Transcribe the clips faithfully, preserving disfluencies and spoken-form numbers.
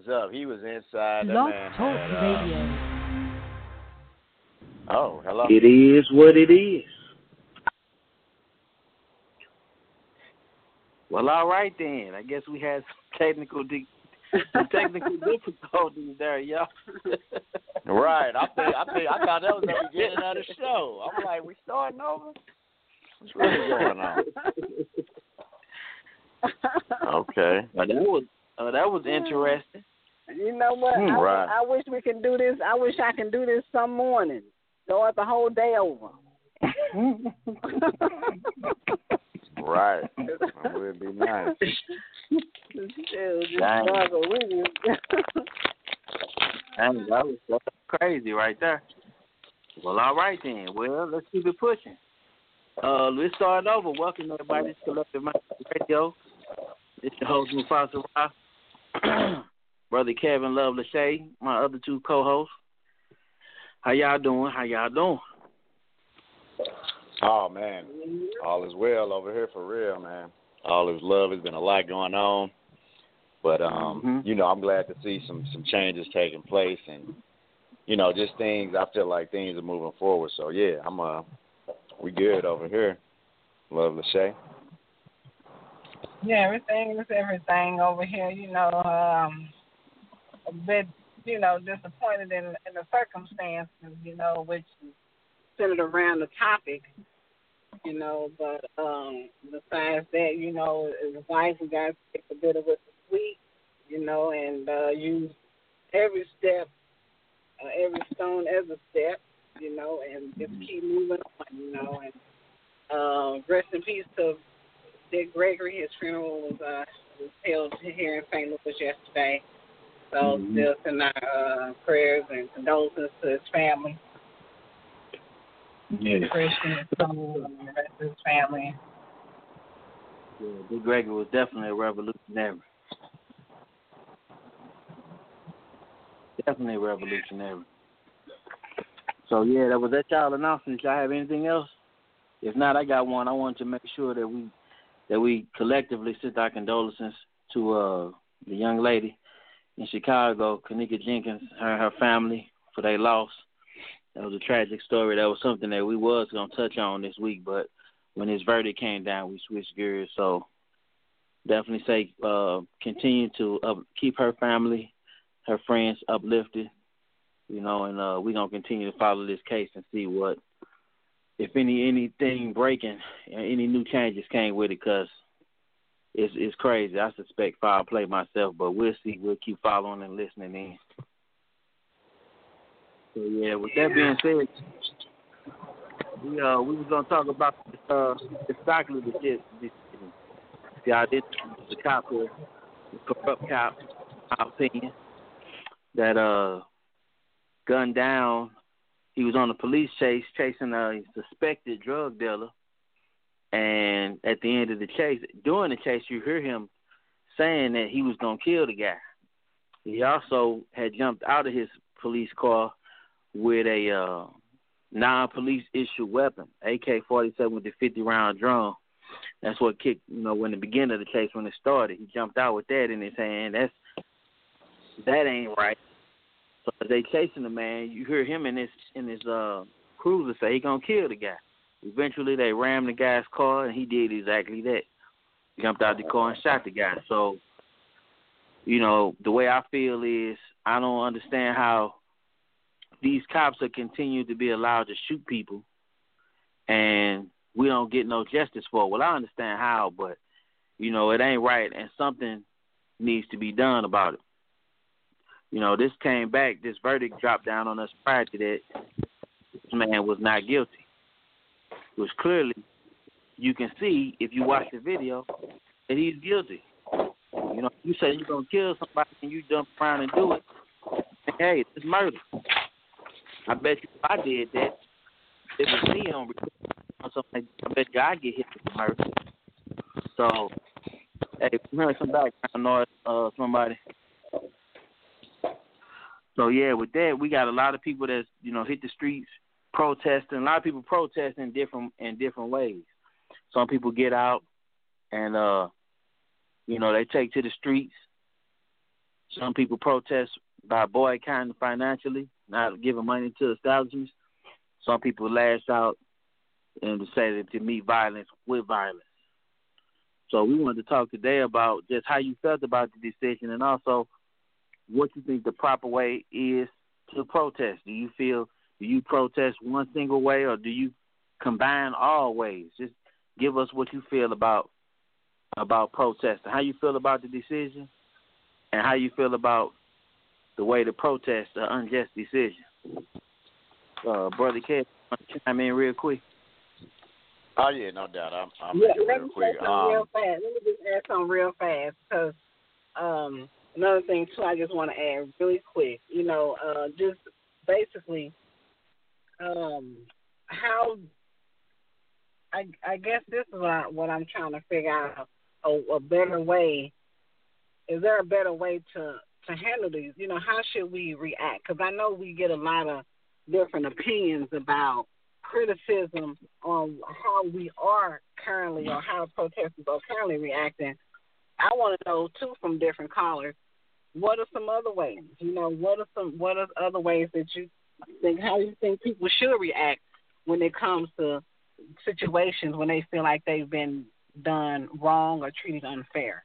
up. He was inside. That Blog man Talk had, uh, Radio. Oh, hello. It is what it is. Well, all right then. I guess we had some technical di- some technical difficulties there, y'all. Right. I think I think I thought that was the beginning of the show. I'm like, we starting over? What's really going on? Okay. Well, that was uh, that was interesting. You know what? Hmm, I, right. I wish we can do this. I wish I can do this some morning. Start the whole day over. Right. That would be nice. Dang. Dang, that was that's crazy right there. Well, all right then. Well, let's keep it pushing. Uh, let's start over. Welcome everybody to Collective Mind Radio. It's your host Mufasa Ra, Brother Kevin Love Lachey, my other two co-hosts. How y'all doing? How y'all doing? Oh, man. All is well over here for real, man. All is love. There's been a lot going on. But, um, Mm-hmm. you know, I'm glad to see some, some changes taking place. And, you know, just things, I feel like things are moving forward. So, yeah, I'm uh, we good over here. Love Lachey. Yeah, everything is everything over here. You know, um, a bit, you know, disappointed in, in the circumstances, you know, which is centered around the topic, you know. But um, besides that, you know, as a wife, we got to take a bit of it sweet, you know, and uh, use every step, uh, every stone as a step, you know, and just keep moving on, you know. And uh, rest in peace to Dick Gregory. His funeral was uh, was held here in Saint Louis yesterday. So Mm-hmm. still send our uh, prayers and condolences to his family. Yeah. Christian, his soul, and the rest of his family. Yeah, Dick Gregory was definitely a revolutionary. Definitely a revolutionary. So yeah, that was that y'all announcement. Y'all have anything else? If not, I got one. I wanted to make sure that we that we collectively send our condolences to uh, the young lady in Chicago, Kanika Jenkins, her and her family, for their loss. That was a tragic story. That was something that we was going to touch on this week, but when his verdict came down, we switched gears. So definitely say uh, continue to up, keep her family, her friends uplifted, you know, and uh, we're going to continue to follow this case and see what, if any anything breaking, any new changes came with it, because it's, it's crazy. I suspect foul play myself, but we'll see. We'll keep following and listening in. So, yeah, with that being said, we uh we was going to talk about uh, the Stockley decision. See, I did the cop here, the corrupt cop, in my opinion, that uh, gunned down. He was on a police chase chasing a suspected drug dealer, and at the end of the chase, during the chase, you hear him saying that he was going to kill the guy. He also had jumped out of his police car with a uh, non-police issue weapon, A K forty-seven with the fifty-round drum. That's what kicked, you know, when the beginning of the chase, when it started, he jumped out with that in his hand. That's that ain't right. So as they chasing the man, you hear him in his in his uh, cruiser say he gonna kill the guy. Eventually, they rammed the guy's car, and he did exactly that. Jumped out the car and shot the guy. So, you know, the way I feel is I don't understand how these cops are continuing to be allowed to shoot people, and we don't get no justice for it. Well, I understand how, but, you know, it ain't right, and something needs to be done about it. You know, this came back, this verdict dropped down on us prior to that. This man was not guilty. Which clearly you can see if you watch the video that he's guilty. You know, you say you're going to kill somebody and you jump around and do it, hey, it's murder. I bet you if I did that, it was me on something. I bet you I'd get hit with murder. So, hey, we heard some background noise, uh, somebody. So, yeah, with that, we got a lot of people that's, you know, hit the streets protesting. A lot of people protesting in different, in different ways. Some people get out and, uh, you know, they take to the streets Some people protest by boycotting financially, not giving money to establishments. Some people lash out and say that to meet violence with violence. So we wanted to talk today about just how you felt about the decision and also what you think the proper way is to protest. Do you feel, do you protest one single way or do you combine all ways? Just give us what you feel about about protesting, how you feel about the decision, and how you feel about the way to protest the unjust decision. Uh, Brother Kev, want to chime in real quick? Oh, yeah, no doubt. I'm, I'm yeah, real let me quick. say something Um, real fast. Let me just add something real fast because um, another thing, too, I just want to add really quick. You know, uh, just basically um, how I, I guess this is what, I, what I'm trying to figure out, a, a better way. Is there a better way to, to handle these? You know, how should we react? Because I know we get a lot of different opinions about criticism on how we are currently or how protesters are currently reacting. I want to know, too, from different callers, what are some other ways? You know, what are some what are other ways that you think, how do you think people should react when it comes to situations when they feel like they've been done wrong or treated unfair?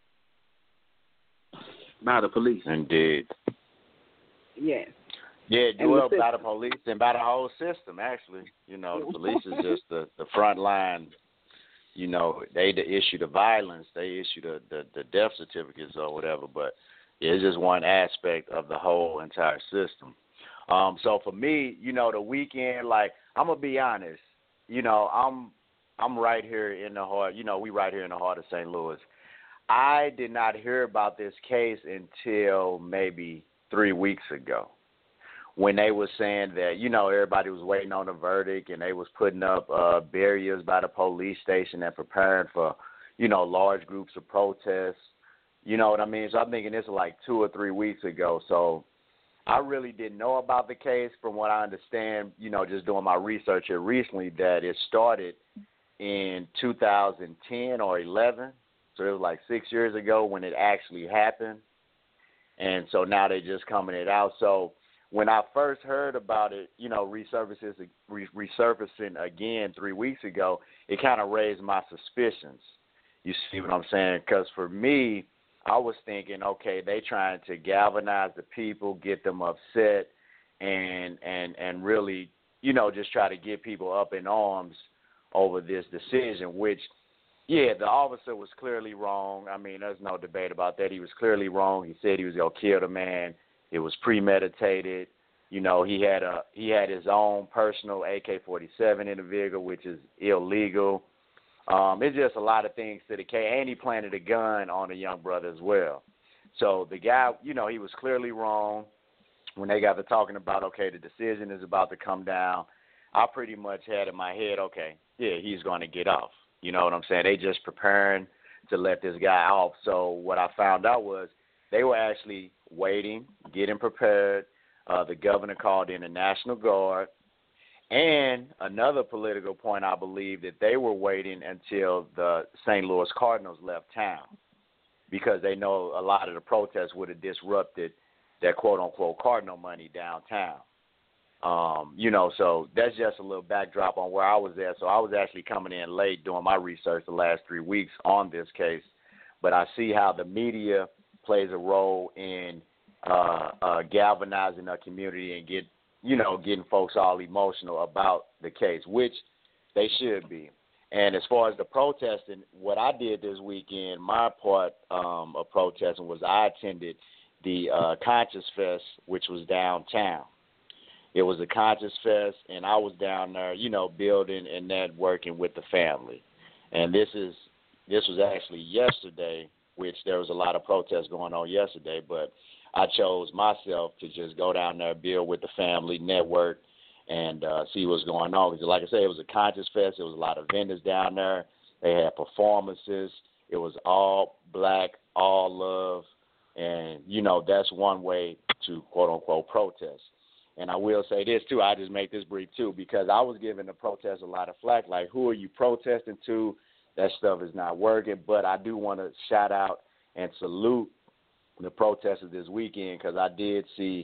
By the police. Indeed. Yes. Yeah, And well, the by the police and by the whole system, actually. You know, the police is just the, the front line. You know, they the issue the violence, they issue the, the, the death certificates or whatever, but it's just one aspect of the whole entire system. Um, so for me, you know, the weekend, like, I'm going to be honest, you know, I'm I'm right here in the heart, you know, we right here in the heart of Saint Louis. I did not hear about this case until maybe three weeks ago when they were saying that, you know, everybody was waiting on the verdict and they was putting up uh, barriers by the police station and preparing for, you know, large groups of protests. You know what I mean? So I'm thinking this was like two or three weeks ago. So I really didn't know about the case. From what I understand, you know, just doing my research here recently, that it started in two thousand ten or eleven. So it was like six years ago when it actually happened. And so now they're just coming it out. So when I first heard about it, you know, resurfaces, re- resurfacing again three weeks ago, it kind of raised my suspicions. You see what I'm saying? Because for me, I was thinking, okay, they trying to galvanize the people, get them upset, and and and really, you know, just try to get people up in arms over this decision, which, yeah, the officer was clearly wrong. I mean, there's no debate about that. He was clearly wrong. He said he was going to kill the man. It was premeditated. You know, he had a he had his own personal A K forty-seven in the vehicle, which is illegal. Um, it's just a lot of things to the case. And he planted a gun on the young brother as well. So the guy, you know, he was clearly wrong. When they got to talking about, okay, the decision is about to come down, I pretty much had in my head, okay, yeah, he's going to get off. You know what I'm saying? They just preparing to let this guy off. So what I found out was they were actually waiting, getting prepared. Uh, the governor called in the National Guard. And another political point, I believe, that they were waiting until the Saint Louis Cardinals left town because they know a lot of the protests would have disrupted that quote-unquote Cardinal money downtown. Um, you know, so that's just a little backdrop on where I was at. So I was actually coming in late doing my research the last three weeks on this case. But I see how the media plays a role in uh, uh, galvanizing the community and get, you know, getting folks all emotional about the case, which they should be. And as far as the protesting, what I did this weekend, my part um, of protesting was I attended the uh, Conscious Fest, which was downtown. It was a Conscious Fest, and I was down there, you know, building and networking with the family. And this is this was actually yesterday, which there was a lot of protests going on yesterday, but I chose myself to just go down there, build with the family, network, and uh, see what's going on. Because like I said, it was a Conscious Fest. There was a lot of vendors down there. They had performances. It was all black, all love. And, you know, that's one way to, quote-unquote, protest. And I will say this, too. I just make this brief, too, because I was giving the protest a lot of flack. Like, who are you protesting to? That stuff is not working. But I do want to shout out and salute the protesters this weekend, because I did see,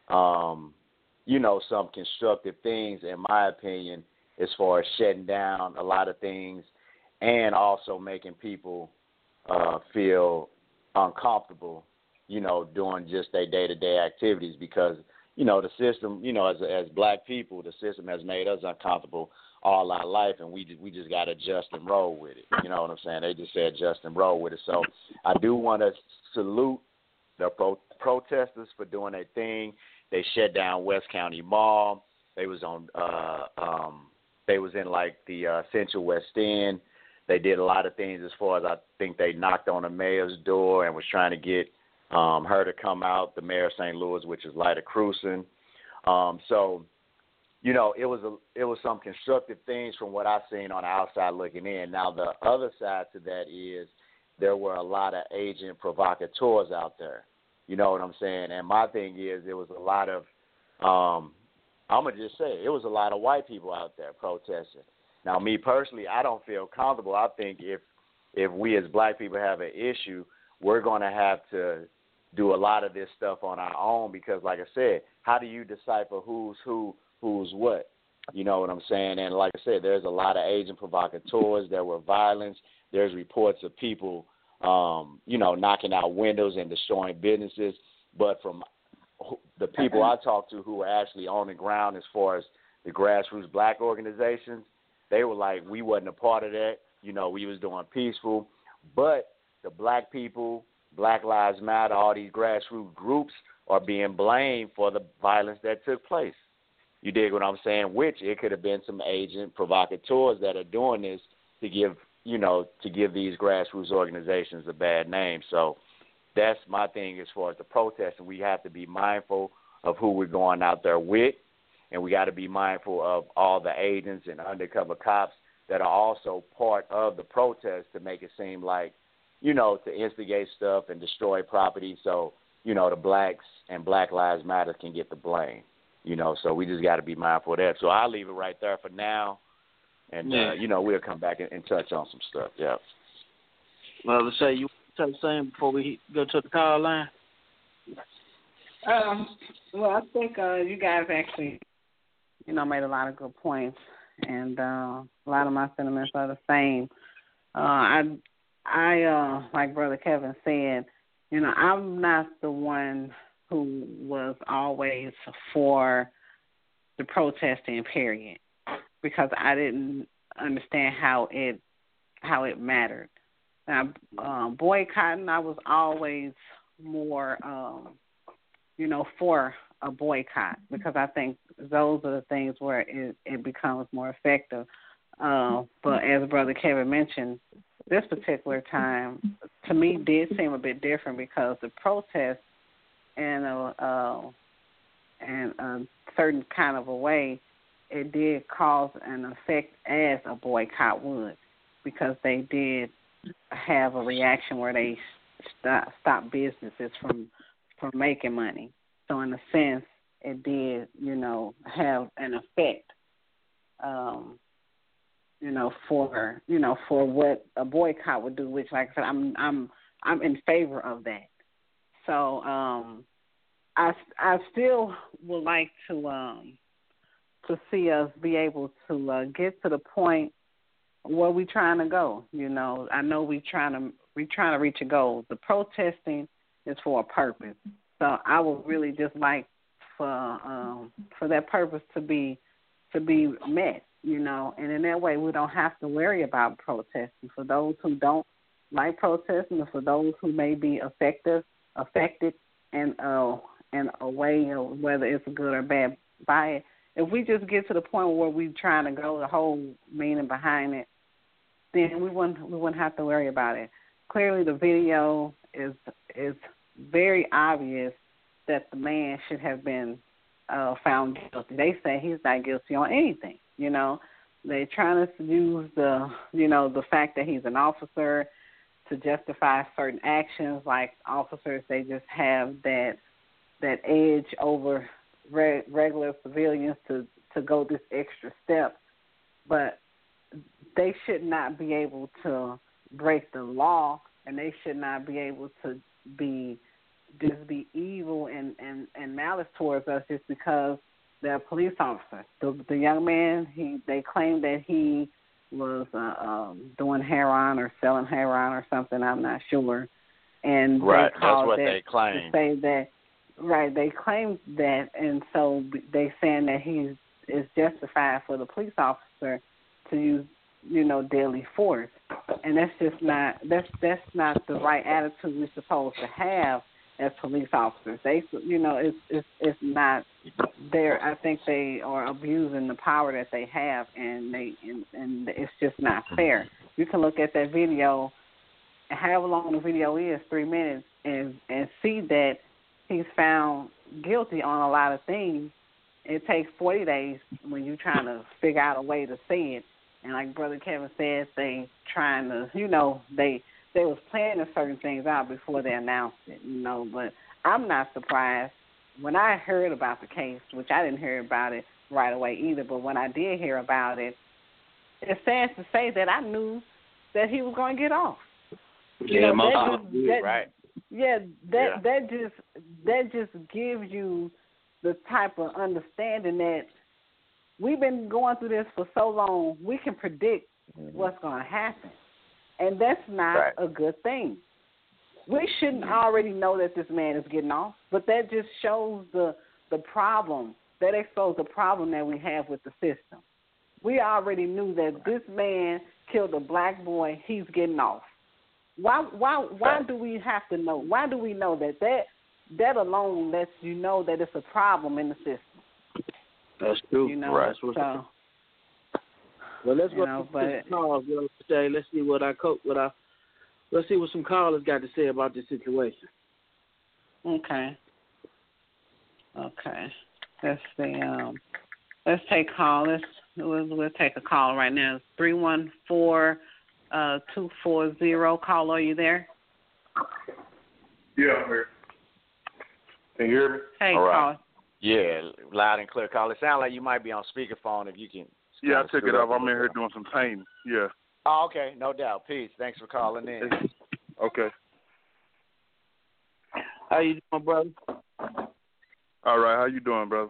um, you know, some constructive things, in my opinion, as far as shutting down a lot of things and also making people uh, feel uncomfortable, you know, doing just their day-to-day activities because, you know, the system, you know, as as black people, the system has made us uncomfortable all our life, and we we just got to adjust and roll with it. You know what I'm saying? They just said adjust and roll with it. So I do want to salute the pro- protesters for doing their thing. They shut down West County Mall. They was on, uh, um, they was in like the uh, Central West End. They did a lot of things as far as I think they knocked on the mayor's door and was trying to get um, her to come out, the mayor of Saint Louis, which is Lyda Krewson. Um, so, you know, it was a, it was some constructive things from what I've seen on the outside looking in. Now, the other side to that is there were a lot of agent provocateurs out there. You know what I'm saying? And my thing is there was a lot of, um, I'm going to just say, it was a lot of white people out there protesting. Now, me personally, I don't feel comfortable. I think if if we as black people have an issue, we're going to have to do a lot of this stuff on our own because, like I said, how do you decipher who's who, who's what? You know what I'm saying? And like I said, there's a lot of agent provocateurs. There were violence. There's reports of people, um, you know, knocking out windows and destroying businesses. But from the people I talked to who were actually on the ground as far as the grassroots black organizations, they were like, we wasn't a part of that. You know, we was doing peaceful. But the black people, Black Lives Matter, all these grassroots groups are being blamed for the violence that took place. You dig what I'm saying? Which it could have been some agent provocateurs that are doing this to give, you know, to give these grassroots organizations a bad name. So that's my thing as far as the protest. And we have to be mindful of who we're going out there with. And we got to be mindful of all the agents and undercover cops that are also part of the protest to make it seem like, you know, to instigate stuff and destroy property so, you know, the blacks and Black Lives Matter can get the blame, you know. So we just got to be mindful of that. So I'll leave it right there for now. And, yeah. uh, you know, we'll come back and, and touch on some stuff, yeah. Well, let's say you touch something before we go to the call line. Um, well, I think uh, you guys actually, you know, made a lot of good points, and uh, a lot of my sentiments are the same. Uh, I, I, uh, like Brother Kevin said, you know, I'm not the one who was always for the protesting, period, because I didn't understand how it, how it mattered. Now, um, boycotting, I was always more, um, you know, for a boycott because I think those are the things where it, it becomes more effective. Uh, but as Brother Kevin mentioned, this particular time to me did seem a bit different because the protest in a, uh, in a certain kind of a way, it did cause an effect as a boycott would because they did have a reaction where they stop, stop businesses from from making money. So in a sense, it did, you know, have an effect, um, you know, for you know for what a boycott would do. Which, like I said, I'm I'm I'm in favor of that. So um, I I still would like to um, to see us be able to uh, get to the point where we trying to go. You know, I know we trying to we trying to reach a goal. The protesting is for a purpose. So I would really just like for um, for that purpose to be to be met, you know, and in that way we don't have to worry about protesting. For those who don't like protesting, or for those who may be affected affected in uh, in a way of whether it's good or bad by it, if we just get to the point where we're trying to go, the whole meaning behind it, then we wouldn't we wouldn't have to worry about it. Clearly, the video is is very obvious that the man should have been uh, found guilty. They say he's not guilty on anything. You know, they're trying to use the you know the fact that he's an officer to justify certain actions. Like officers, they just have that that edge over re- regular civilians to to go this extra step, but they should not be able to break the law, and they should not be able to be just be evil and, and, and malice towards us just because they're a police officer. The, the young man, he they claimed that he was uh, um, doing heroin or selling heroin or something. I'm not sure. And right, they that's what that they claim. To say that, right, they claimed that, and so they saying that he's is justified for the police officer to use, you know, deadly force, and that's just not that's that's not the right attitude we're supposed to have as police officers. They, you know, it's it's it's not there. I think they are abusing the power that they have, and they and, and it's just not fair. You can look at that video, however long the video is, three minutes, and and see that he's found guilty on a lot of things. It takes forty days when you're trying to figure out a way to say it. And like Brother Kevin said, they trying to, you know, they they was planning certain things out before they announced it, you know. But I'm not surprised. When I heard about the case, which I didn't hear about it right away either, but when I did hear about it, it's sad to say that I knew that he was going to get off. You Yeah, know, most that of just, them, that, right. Yeah, that Yeah. that just that just gives you the type of understanding that we've been going through this for so long, we can predict mm-hmm. what's going to happen. And that's not right. a good thing. We shouldn't already know that this man is getting off, but that just shows the the problem. That exposes the problem that we have with the system. We already knew that this man killed a black boy, he's getting off. Why why why do we have to know? Why do we know that that that alone lets you know that it's a problem in the system? That's true. You know, right. That's what so, well, let's go know, to but, some calls, yo, today. Let's see what our co- what our let's see what some callers got to say about this situation. Okay. Okay. Let's see. Um, let's take call. Let's we'll, we'll take a call right now. Three one four uh two four zero. Call. Are you there? Yeah, I'm here. Can you hear me? Hey, All right. call. Yeah, loud and clear. Call. It sounds like you might be on speakerphone. If you can. Yeah, I took it off. I'm in here doing some painting. Yeah. Oh, okay. No doubt. Peace. Thanks for calling in. Okay. How you doing, brother? All right. How you doing, brother?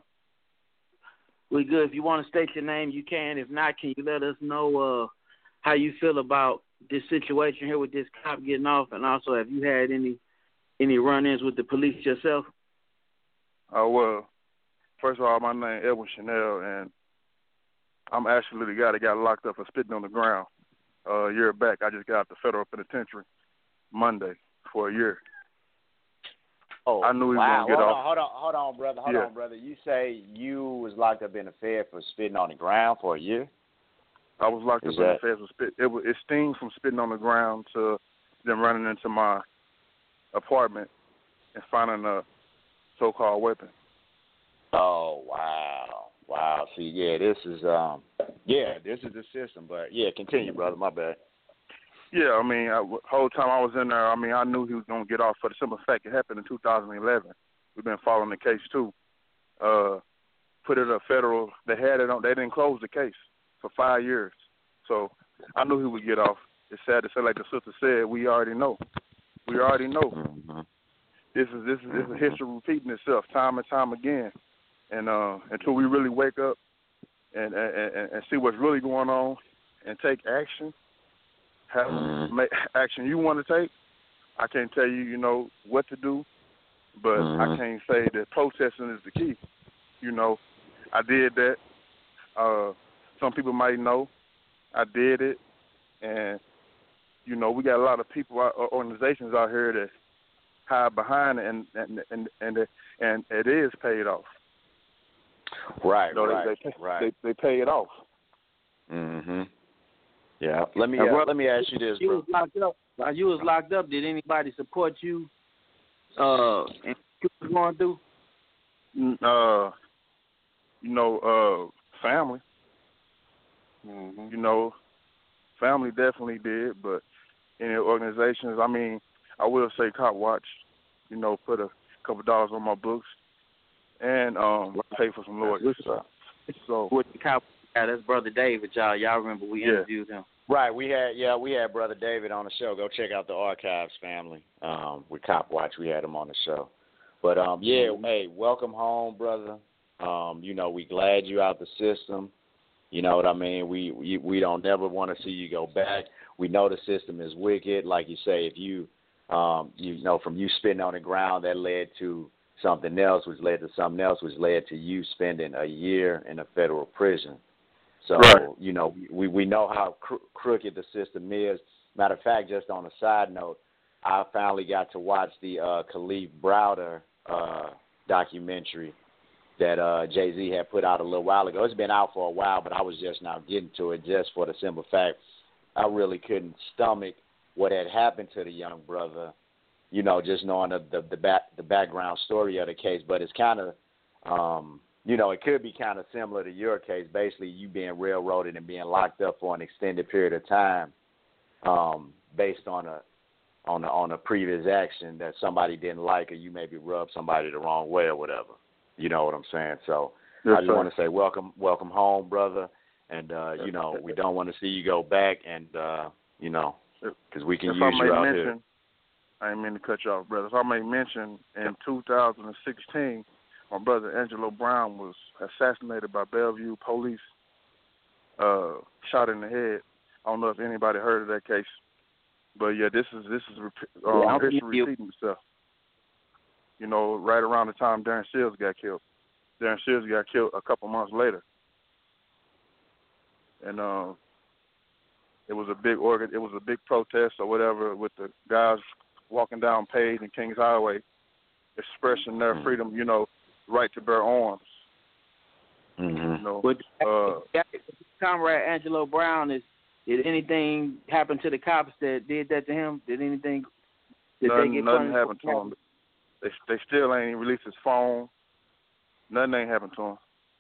We good. If you want to state your name, you can. If not, can you let us know uh, how you feel about this situation here with this cop getting off, and also have you had any any run-ins with the police yourself? Oh, well, first of all, my name is Edwin Chanel, and I'm actually the guy that got locked up for spitting on the ground uh, a year back. I just got out the federal penitentiary Monday for a year. Oh, I knew he wow. was going to get hold off. On, hold on, hold on, brother. Hold yeah. on, brother. You say you was locked up in the Fed for spitting on the ground for a year? I was locked Is up that... in the Fed for spit. It, was, it stings from spitting on the ground to them running into my apartment and finding a so-called weapon. Oh, wow. Wow. See, yeah, this is, um, yeah, this is the system. But, yeah, continue, brother. My bad. Yeah, I mean, I, the whole time I was in there, I mean, I knew he was going to get off for the simple fact it happened in two thousand eleven. We've been following the case, too. Uh, put it up federal. They had it on. They didn't close the case for five years. So I knew he would get off. It's sad to say, like the sister said, we already know. We already know. Mm-hmm. This is this is this is history repeating itself time and time again. And uh, until we really wake up and, and and see what's really going on and take action, have mm-hmm. make action you want to take. I can't tell you, you know, what to do, but mm-hmm. I can't say that protesting is the key. You know, I did that. Uh, some people might know I did it, and you know, we got a lot of people, organizations out here that hide behind it, and and and and, and it is paid off. Right, you know, right, they, they, right. They, they pay it off. Mhm. Yeah. Let me uh, let me ask you this, you bro. Was locked up. While you was locked up, did anybody support you? Uh, and what you was going through? Uh, you know, uh, family. Mm-hmm. You know, family definitely did, but any organizations, I mean, I will say Cop Watch, you know, put a couple dollars on my books and um pay for some lawyers. So, with the cop, yeah, that's Brother David, y'all. Y'all remember we yeah. interviewed him. Right, we had yeah, we had Brother David on the show. Go check out the Archives family. Um, with Cop Watch, we had him on the show. But um, yeah, Mm-hmm. hey, welcome home, brother. Um, you know, we glad you out the system. You know what I mean? We we, we don't never want to see you go back. We know the system is wicked. Like you say, if you um, you know, from you spitting on the ground, that led to something else, which led to something else, which led to you spending a year in a federal prison. So, Right. you know, we, we know how cro- crooked the system is. Matter of fact, just on a side note, I finally got to watch the uh, Khalif Browder uh, documentary that uh, Jay-Z had put out a little while ago. It's been out for a while, but I was just now getting to it just for the simple fact I really couldn't stomach what had happened to the young brother, you know, just knowing the, the, the, back, the background story of the case. But it's kind of... Um, You know, it could be kind of similar to your case. Basically, you being railroaded and being locked up for an extended period of time, um, based on a on a on a previous action that somebody didn't like, or you maybe rubbed somebody the wrong way or whatever. You know what I'm saying? So Yes, I just sir. want to say welcome, welcome home, brother. And uh, you know, we don't want to see you go back, and uh, you know, because we can if use I you may out mention, here. I ain't mean to cut you off, brother. If I may mention, in two thousand sixteen, my brother Angelo Brown was assassinated by Bellevue police, uh, shot in the head. I don't know if anybody heard of that case, but yeah, this is this is um, Yeah, I'm history familiar. repeating itself. You know, right around the time Darren Seals got killed. Darren Seals got killed a couple months later, and uh, it was a big organ. It was a big protest or whatever with the guys walking down Page and Kings Highway, expressing their Mm. freedom. You know, right to bear arms. Mm-hmm. You know, But uh, Comrade Angelo Brown, is did anything happen to the cops that did that to him? Did anything? Did nothing, they get nothing punished happened for to that? him. They they still ain't released his phone. Nothing ain't happened to him.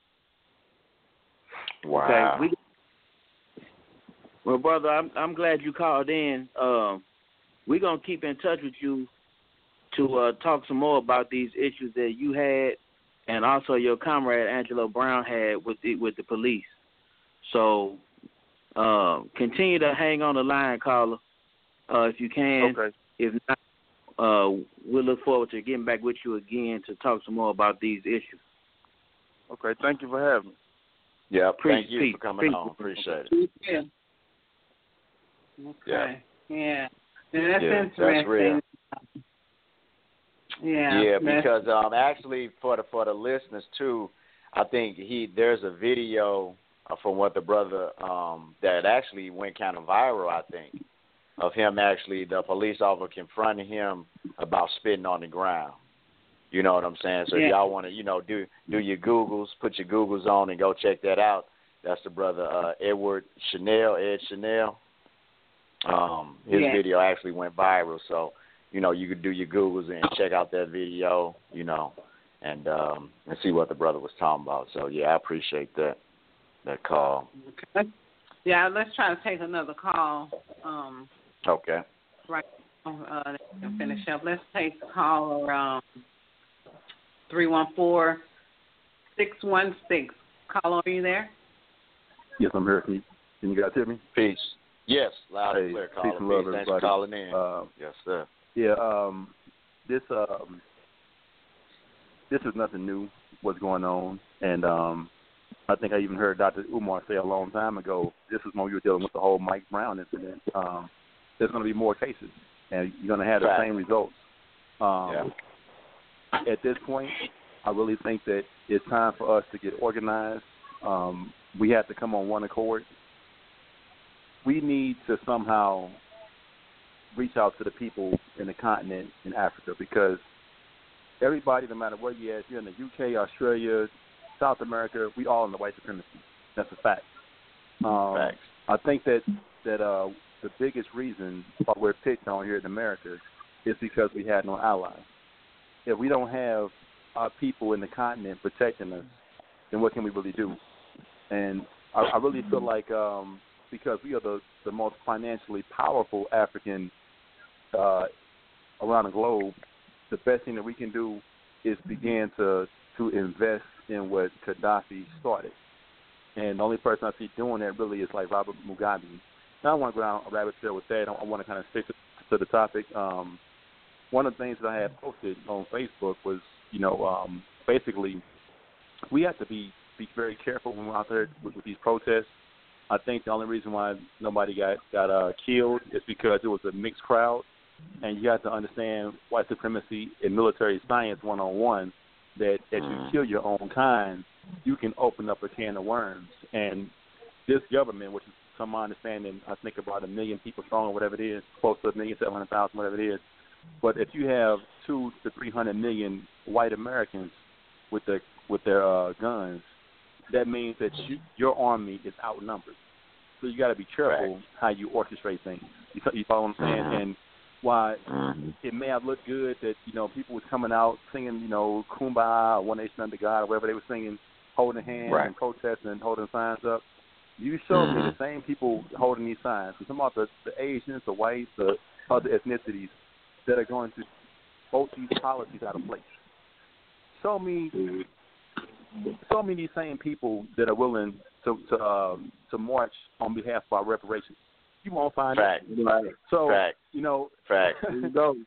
Wow. Okay, we, well, brother, I'm I'm glad you called in. Um, we're gonna keep in touch with you to uh, talk some more about these issues that you had, and also your comrade Angelo Brown had with the with the police. So, uh, continue to hang on the line, caller, uh, if you can. Okay. If not, uh, we'll look forward to getting back with you again to talk some more about these issues. Okay. Thank you for having me. Yeah, Peace, thank you peace, for coming peace. on. Appreciate it. Yeah. Okay. Yeah. Yeah, that's Yeah, that's interesting. real. Yeah. Yeah, that's- because um, actually for the for the listeners too, I think he there's a video uh, from what the brother um, that actually went kind of viral. I think of him actually the police officer confronting him about spitting on the ground. You know what I'm saying? So Yeah. if y'all want to, you know, do do your Googles, put your Googles on, and go check that out. That's the brother uh, Edward Chanel, Ed Chanel. Um, his Yeah. video actually went viral, so you know you could do your Googles and check out that video, you know, and um, and see what the brother was talking about. So yeah, I appreciate that that call. Okay. Yeah, let's try to take another call. Um, Okay. right. Uh, and finish up. Let's take the call around three one four six one six. Caller, are you there? Yes, I'm here. Can you, can you guys hear me? Peace. Yes, loud and Hey, clear, peace caller. and love, Peace. Thanks for everybody. calling in. Uh, yes, sir. yeah, um, this um, this is nothing new. What's going on? And um, I think I even heard Doctor Umar say a long time ago. This is when we were dealing with the whole Mike Brown incident. Um, there's going to be more cases, and you're going to have the Fact. same results. Um, Yeah. At this point, I really think that it's time for us to get organized. Um, we have to come on one accord. We need to somehow reach out to the people in the continent in Africa, because everybody, no matter where you're at, if you're in the U K, Australia, South America, we all in the white supremacy. That's a fact. Um, Facts. I think that that uh, the biggest reason why we're picked on here in America is because we had no allies. If we don't have our people in the continent protecting us, then what can we really do? And I, I really feel like um, because we are the, the most financially powerful African uh, around the globe, the best thing that we can do is begin to to invest in what Gaddafi started. And the only person I see doing that really is like Robert Mugabe. I don't want to go down a rabbit trail with that. I, I want to kind of stick to, to the topic. Um, one of the things that I had posted on Facebook was, you know, um, basically we have to be, be very careful when we're out there with, with these protests. I think the only reason why nobody got, got uh, killed is because it was a mixed crowd. And you have to understand white supremacy in military science one oh one, that as you kill your own kind, you can open up a can of worms. And this government, which is, from my understanding, I think about a million people strong or whatever it is, close to a million, seven hundred thousand, whatever it is. But if you have two to three hundred million white Americans with the with their uh, guns, that means that you, your army is outnumbered. So you got to be careful right. how you orchestrate things. You, you follow what I'm saying? Mm-hmm. And why mm-hmm. it may have looked good that, you know, people was coming out singing, you know, Kumbaya or One Nation Under God or whatever they were singing, holding hands right. and protesting and holding signs up. You showed mm-hmm. me the same people holding these signs. I'm talking about the, the Asians, the whites, the other ethnicities that are going to vote these policies out of place. Show me, mm-hmm. show me these same people that are willing to to, um, to march on behalf of our reparations. You won't find Fact. it. Right. So Fact. you know, Fact. you go.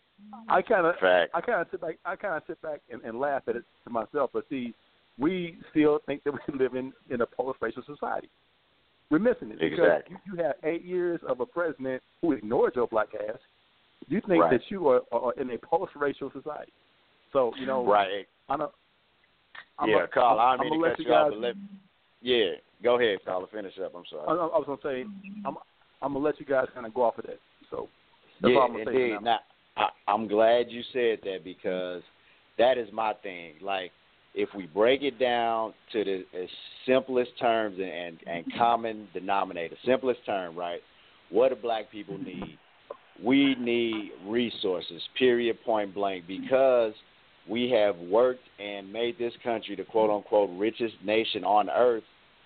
I kind of, Fact. I kind of sit back, I kind of sit back and, and laugh at it to myself. But see, we still think that we live in, in a post-racial society. We're missing it because exactly. you, you have eight years of a president who ignored your black ass. You think right. that you are, are in a post-racial society. So you know, right? I know. I'm yeah, a, Carl. I don't I'm mean to cut you off, but let, yeah, go ahead, Carl. Finish up. I'm sorry. I, I was gonna say, I'm, I'm gonna let you guys kind of go off of that. So that's yeah, all I'm gonna indeed. say for now. Now, I, I'm glad you said that because that is my thing. Like, if we break it down to the as simplest terms and, and, and common denominator, simplest term, right? What do black people need? We need resources, period, point blank, because we have worked and made this country the quote-unquote richest nation on earth.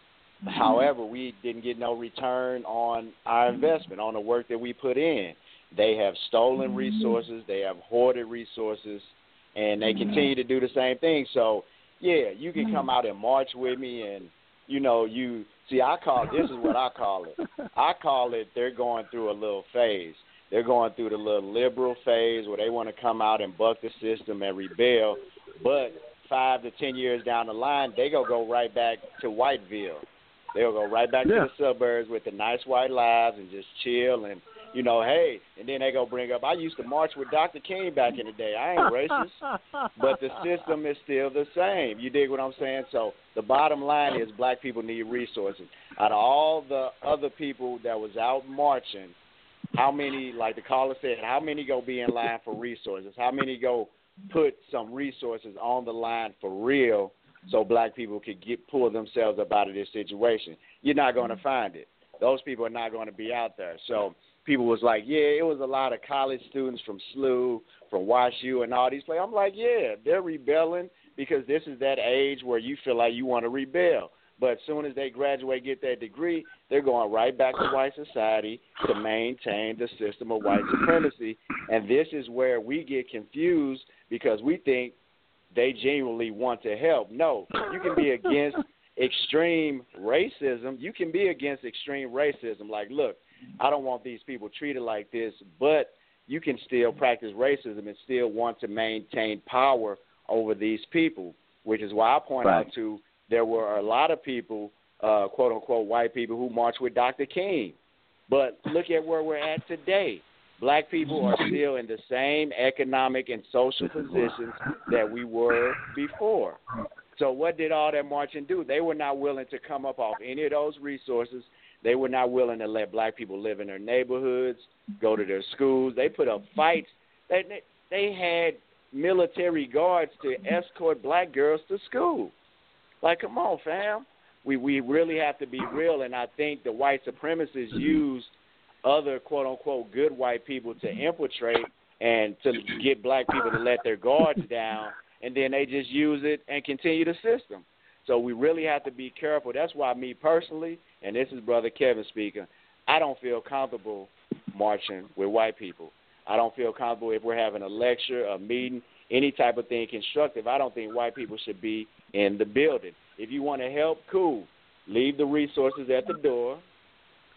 However, we didn't get no return on our investment, on the work that we put in. They have stolen resources, they have hoarded resources, and they continue to do the same thing. So, yeah, you can come out and march with me and, you know, you – see, I call – this is what I call it. I call it they're going through a little phase. They're going through the little liberal phase where they want to come out and buck the system and rebel. But five to ten years down the line, they going to go right back to Whiteville. They'll go right back yeah. to the suburbs with the nice white lives and just chill and, you know, hey, and then they go bring up, I used to march with Doctor King back in the day. I ain't racist. But the system is still the same. You dig what I'm saying? So the bottom line is black people need resources. Out of all the other people that was out marching, how many, like the caller said, how many go be in line for resources? How many go put some resources on the line for real so black people could get pull themselves up out of this situation? You're not going to find it. Those people are not going to be out there. So people was like, yeah, it was a lot of college students from S L U, from W S U, and all these places. I'm like, yeah, they're rebelling because this is that age where you feel like you want to rebel. But as soon as they graduate, get that degree, they're going right back to white society to maintain the system of white supremacy. And this is where we get confused because we think they genuinely want to help. No, you can be against extreme racism. You can be against extreme racism. Like, look, I don't want these people treated like this, but you can still practice racism and still want to maintain power over these people, which is why I point right. out to there were a lot of people, uh, quote-unquote white people, who marched with Doctor King. But look at where we're at today. Black people are still in the same economic and social positions that we were before. So what did all that marching do? They were not willing to come up off any of those resources. They were not willing to let black people live in their neighborhoods, go to their schools. They put up fights. They, they had military guards to escort black girls to school. Like, come on, fam. We we really have to be real, and I think the white supremacists use other quote-unquote good white people to infiltrate and to get black people to let their guards down, and then they just use it and continue the system. So we really have to be careful. That's why me personally, and this is Brother Kevin speaking, I don't feel comfortable marching with white people. I don't feel comfortable if we're having a lecture, a meeting, any type of thing constructive. I don't think white people should be in the building. If you want to help, cool. Leave the resources at the door.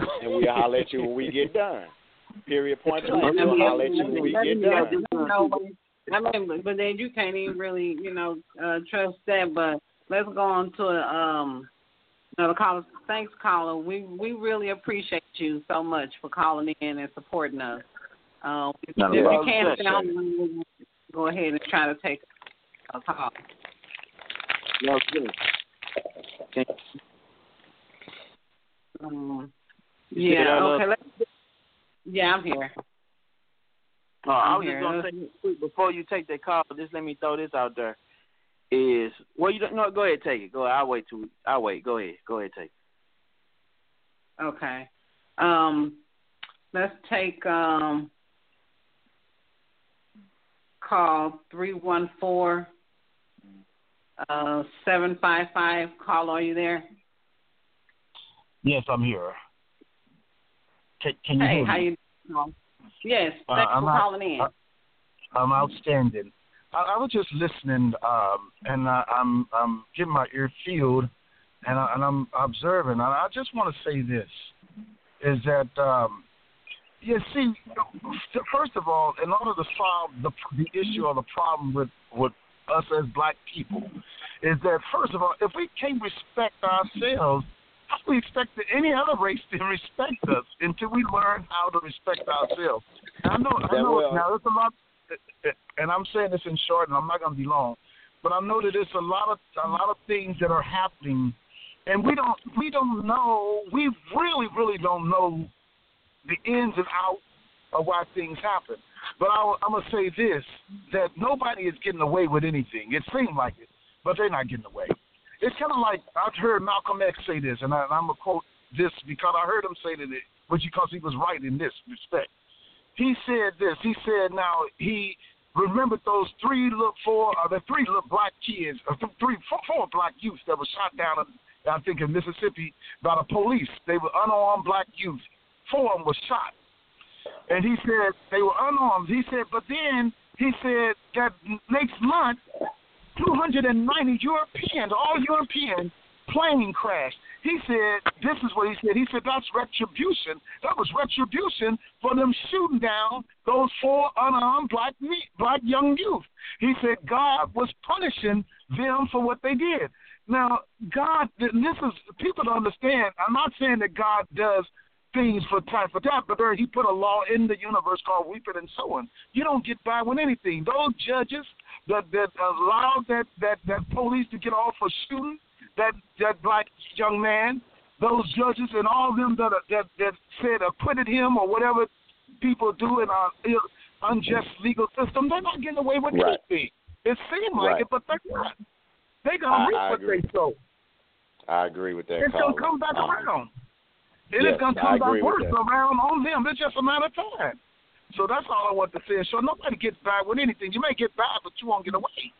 and we'll holler at you when we get done. Period. Point blank. We'll holler at you when we get done. I mean, but then you can't even really, you know, uh, trust that. But let's go on to um, another caller. Thanks, caller. We we really appreciate you so much for calling in and supporting us. Uh, if no, if no, you can't sound, go ahead and try to take a call. No, good. Um, yeah. Okay. Let's, yeah, I'm here. Oh, I was I'm just gonna say quick before you take that call. Just let me throw this out there. Is well, you don't no. Go ahead, take it. Go ahead. I'll wait till I'll wait. Go ahead. Go ahead, take it. Okay. Um, let's take um call three one four uh seven five five. Call, are you there? Yes, I'm here. Can, can you hey, hear me? how you doing? Yes, Uh, thanks I'm for out, calling in. uh, I'm outstanding. I, I was just listening, um, and I, I'm I'm getting my ear filled, and, I, and I'm observing. And I just want to say this: is that um, you see, first of all, in order to solve the the issue or the problem with with us as black people, is that first of all, if we can't respect ourselves, how do we expect any other race to respect us until we learn how to respect ourselves? And I know, I know. Will. Now there's a lot, and I'm saying this in short, and I'm not going to be long, but I know that there's a lot of a lot of things that are happening, and we don't we don't know. We really, really don't know the ins and outs of why things happen. But I, I'm gonna say this: that nobody is getting away with anything. It seems like it, but they're not getting away. It's kind of like I've heard Malcolm X say this, and, I, and I'm going to quote this because I heard him say that, it, which because he was right in this respect. He said this. He said, now, he remembered those three little, four, uh, the three little black kids, or th- three, four, four black youths that were shot down, in, I think, in Mississippi by the police. They were unarmed black youth. Four of them were shot. And he said they were unarmed. He said, but then he said that next month, two hundred ninety Europeans, all European plane crashed. He said, this is what he said. He said, that's retribution. That was retribution for them shooting down those four unarmed black black young youth. He said God was punishing them for what they did. Now, God, this is, people don't understand. I'm not saying that God does things for time for that, but there he put a law in the universe called reaping and sowing. You don't get by with anything. Those judges that that allowed that, that, that police to get off for shooting that that black young man, those judges and all of them that that that said acquitted him or whatever people do in our unjust legal system, they're not getting away with right. anything. It seems like right. it, but they're not. They gonna reap what they sow. I agree with that. It's caller. gonna come back um, around. It yes, is gonna come back worse that. around on them. It's just a matter of time. So that's all I want to say. So nobody gets by with anything. You may get by, but you won't get away.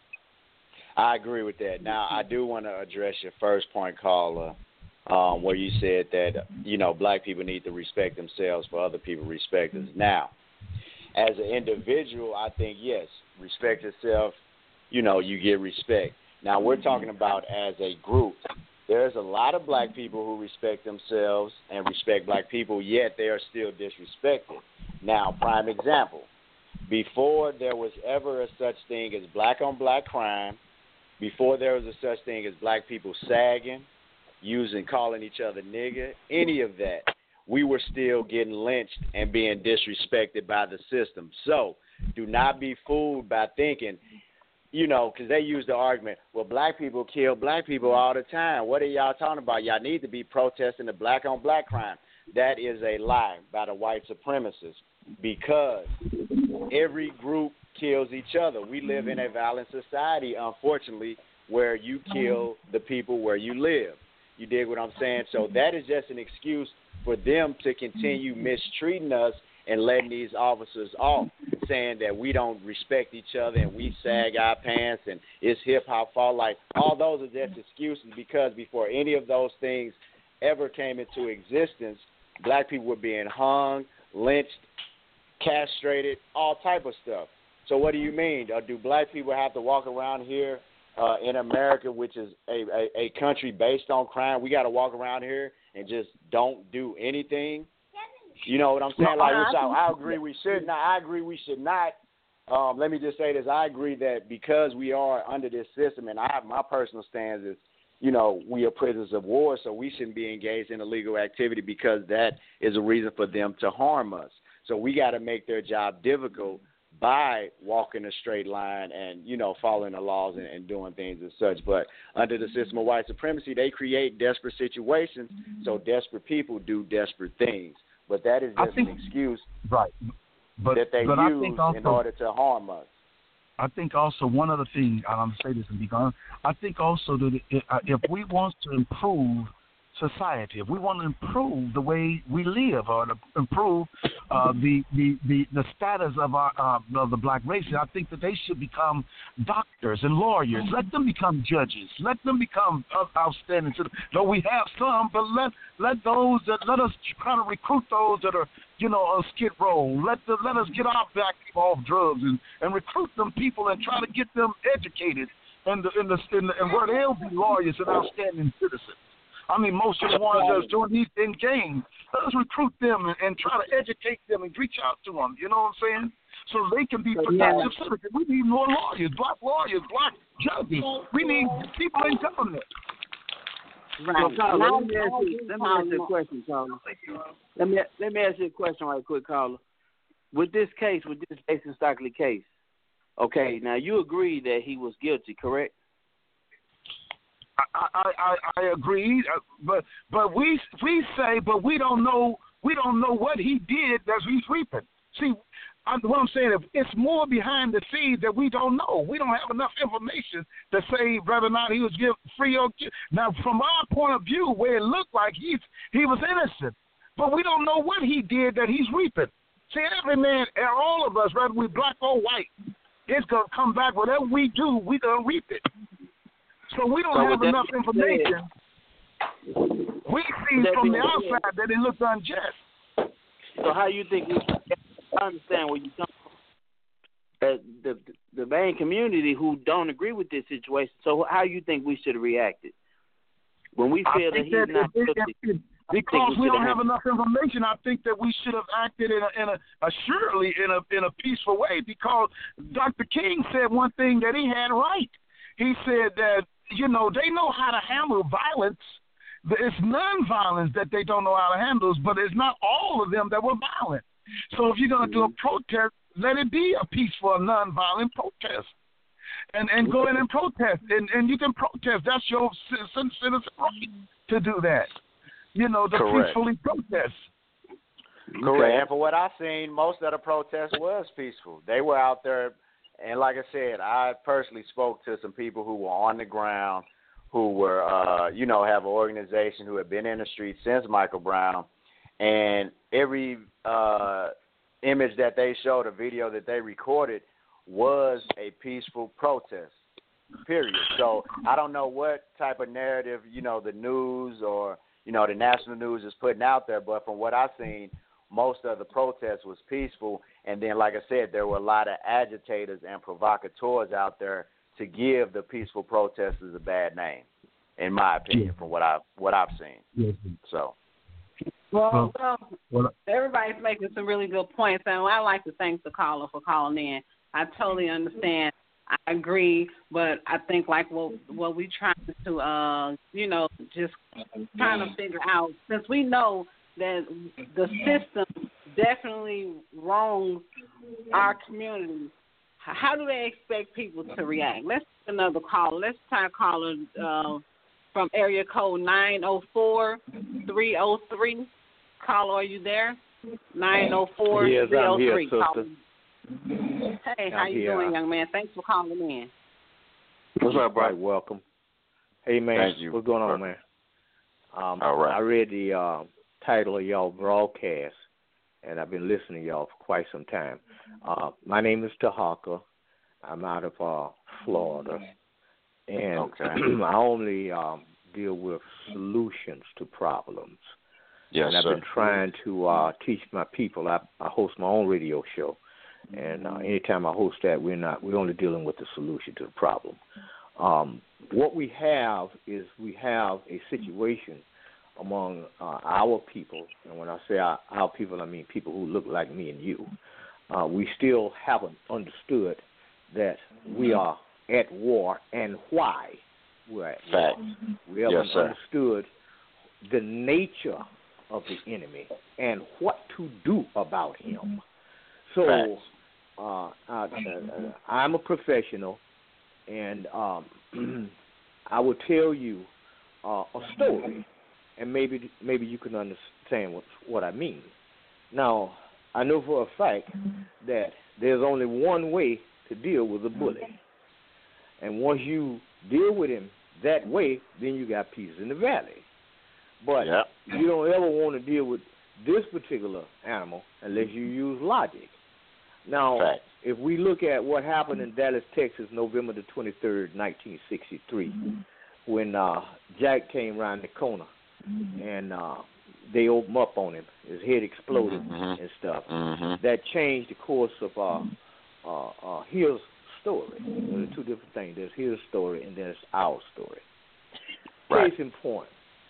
I agree with that. Now, I do want to address your first point, caller, um, where you said that, you know, black people need to respect themselves for other people respect us. Now, as an individual, I think, yes, respect yourself, you know, you get respect. Now, we're talking about as a group. There's a lot of black people who respect themselves and respect black people, yet they are still disrespected. Now, prime example, before there was ever a such thing as black-on-black crime, before there was a such thing as black people sagging, using, calling each other nigger, any of that, we were still getting lynched and being disrespected by the system. So do not be fooled by thinking, you know, because they use the argument, well, black people kill black people all the time. What are y'all talking about? Y'all need to be protesting the black-on-black crime. That is a lie by the white supremacists because every group kills each other. We live in a violent society, unfortunately, where you kill the people where you live. You dig what I'm saying? So that is just an excuse for them to continue mistreating us and letting these officers off, saying that we don't respect each other and we sag our pants and it's hip-hop fault. Like, all those are just excuses because before any of those things ever came into existence, black people were being hung, lynched, castrated, all type of stuff. So what do you mean? Uh, do black people have to walk around here uh, in America, which is a, a, a country based on crime, we got to walk around here and just don't do anything. You know what I'm saying? Like, which I, I agree we should not. I agree we should not. Um, let me just say this. I agree that because we are under this system, and I, my personal stance is, you know, we are prisoners of war, so we shouldn't be engaged in illegal activity because that is a reason for them to harm us. So we got to make their job difficult by walking a straight line and, you know, following the laws and, and doing things as such. But under the system of white supremacy, they create desperate situations, so desperate people do desperate things. But that is just think, an excuse right. but, that they but use also, in order to harm us. I think also one other thing, I'm going to say this and be gone, I think also that if we want to improve society, if we want to improve the way we live or to improve uh, the, the, the, the status of, our, uh, of the black race, I think that they should become doctors and lawyers. Let them become judges. Let them become outstanding. Though we have some, but let let those that let us kind of recruit those that are, you know, on skid row. Let the, let us get our back off drugs and, and recruit them people and try to get them educated and in the, in the, and where they'll be lawyers and outstanding citizens. I mean, most of the ones that's doing these in games, let us recruit them and, and try to educate them and reach out to them. You know what I'm saying? So they can be productive citizens. We need more lawyers, black lawyers, black judges. We need people in government. Right. So, Carla, let me ask you, let me ask you a question, Carla. Let me let me ask you a question right quick, Carla. With this case, with this Jason Stockley case, okay, now you agree that he was guilty, correct? I, I, I, I agree, but but we we say, but we don't know we don't know what he did that he's reaping. See, I, what I'm saying is, it's more behind the scenes that we don't know. We don't have enough information to say whether or not he was give, free or guilty. Now, from our point of view, where it looked like he's he was innocent, but we don't know what he did that he's reaping. See, every man, all of us, whether we black or white, it's gonna come back. Whatever we do, we gonna reap it. So we don't so have enough information. We see from the outside that it looks unjust. So how you think we I understand where you come from. Uh, the the main community who don't agree with this situation. So how you think we should have reacted when we feel that he's that not it, guilty? It, it, because we, we don't have enough information, I think that we should have acted in a, in a assuredly in a in a peaceful way. Because Doctor King said one thing that he had right. He said that, you know, they know how to handle violence. It's nonviolence that they don't know how to handle, but it's not all of them that were violent. So if you're going to do a protest, let it be a peaceful, nonviolent protest. And and go in and protest. And, and you can protest. That's your citizen, citizen right to do that. You know, to Correct. peacefully protest. Correct. Okay. And for what I've seen, most of the protest was peaceful. They were out there. And like I said, I personally spoke to some people who were on the ground, who were, uh, you know, have an organization who have been in the streets since Michael Brown. And every uh, image that they showed, a video that they recorded, was a peaceful protest, period. So I don't know what type of narrative, you know, the news or, you know, the national news is putting out there. But from what I've seen, most of the protest was peaceful. And then, like I said, there were a lot of agitators and provocateurs out there to give the peaceful protesters a bad name, in my opinion, yeah. from what I've, what I've seen. Yes. So. Well, well, well, everybody's making some really good points, and I'd like to thank the caller for calling in. I totally understand. I agree, but I think like what what we trying to, uh, you know, just trying to figure out, since we know that the system definitely wrongs our community, how do they expect people to react? Let's take another call. Let's try caller uh, from area code nine oh four, three oh three. Caller, are you there? nine oh four, three oh three. Yes, I'm here, sister. Hey, how I'm you here. doing, young man? Thanks for calling in. What's up, bro? Welcome. Hey, man. Thank you. What's going on, man? Um, All right. I read the uh, title of y'all broadcast, and I've been listening to y'all for quite some time. Uh, my name is Tahaka. I'm out of uh, Florida, and okay. I only um, deal with solutions to problems. Yes, and I've sir. been trying to uh, teach my people. I, I host my own radio show, and uh, anytime I host that, we're not we're only dealing with the solution to the problem. Um, what we have is we have a situation among uh, our people, and when I say our, our people, I mean people who look like me and you. Uh, we still haven't understood that we are at war and why we're at Fact. war. We haven't Yes, sir. understood the nature of the enemy and what to do about him. So uh, I, uh, I'm a professional, and um, I will tell you uh, a story, and maybe maybe you can understand what, what I mean. Now, I know for a fact that there's only one way to deal with a bully. And once you deal with him that way, then you got peace in the valley. But yep. you don't ever want to deal with this particular animal unless you use logic. Now, Fact. if we look at what happened in Dallas, Texas, November the twenty-third, nineteen sixty-three, when uh, Jack came around the corner and uh, they opened up on him, his head exploded mm-hmm. and stuff, mm-hmm. that changed the course of uh, uh, uh, his story. There are two different things. There's his story and there's our story. Right. Case in point,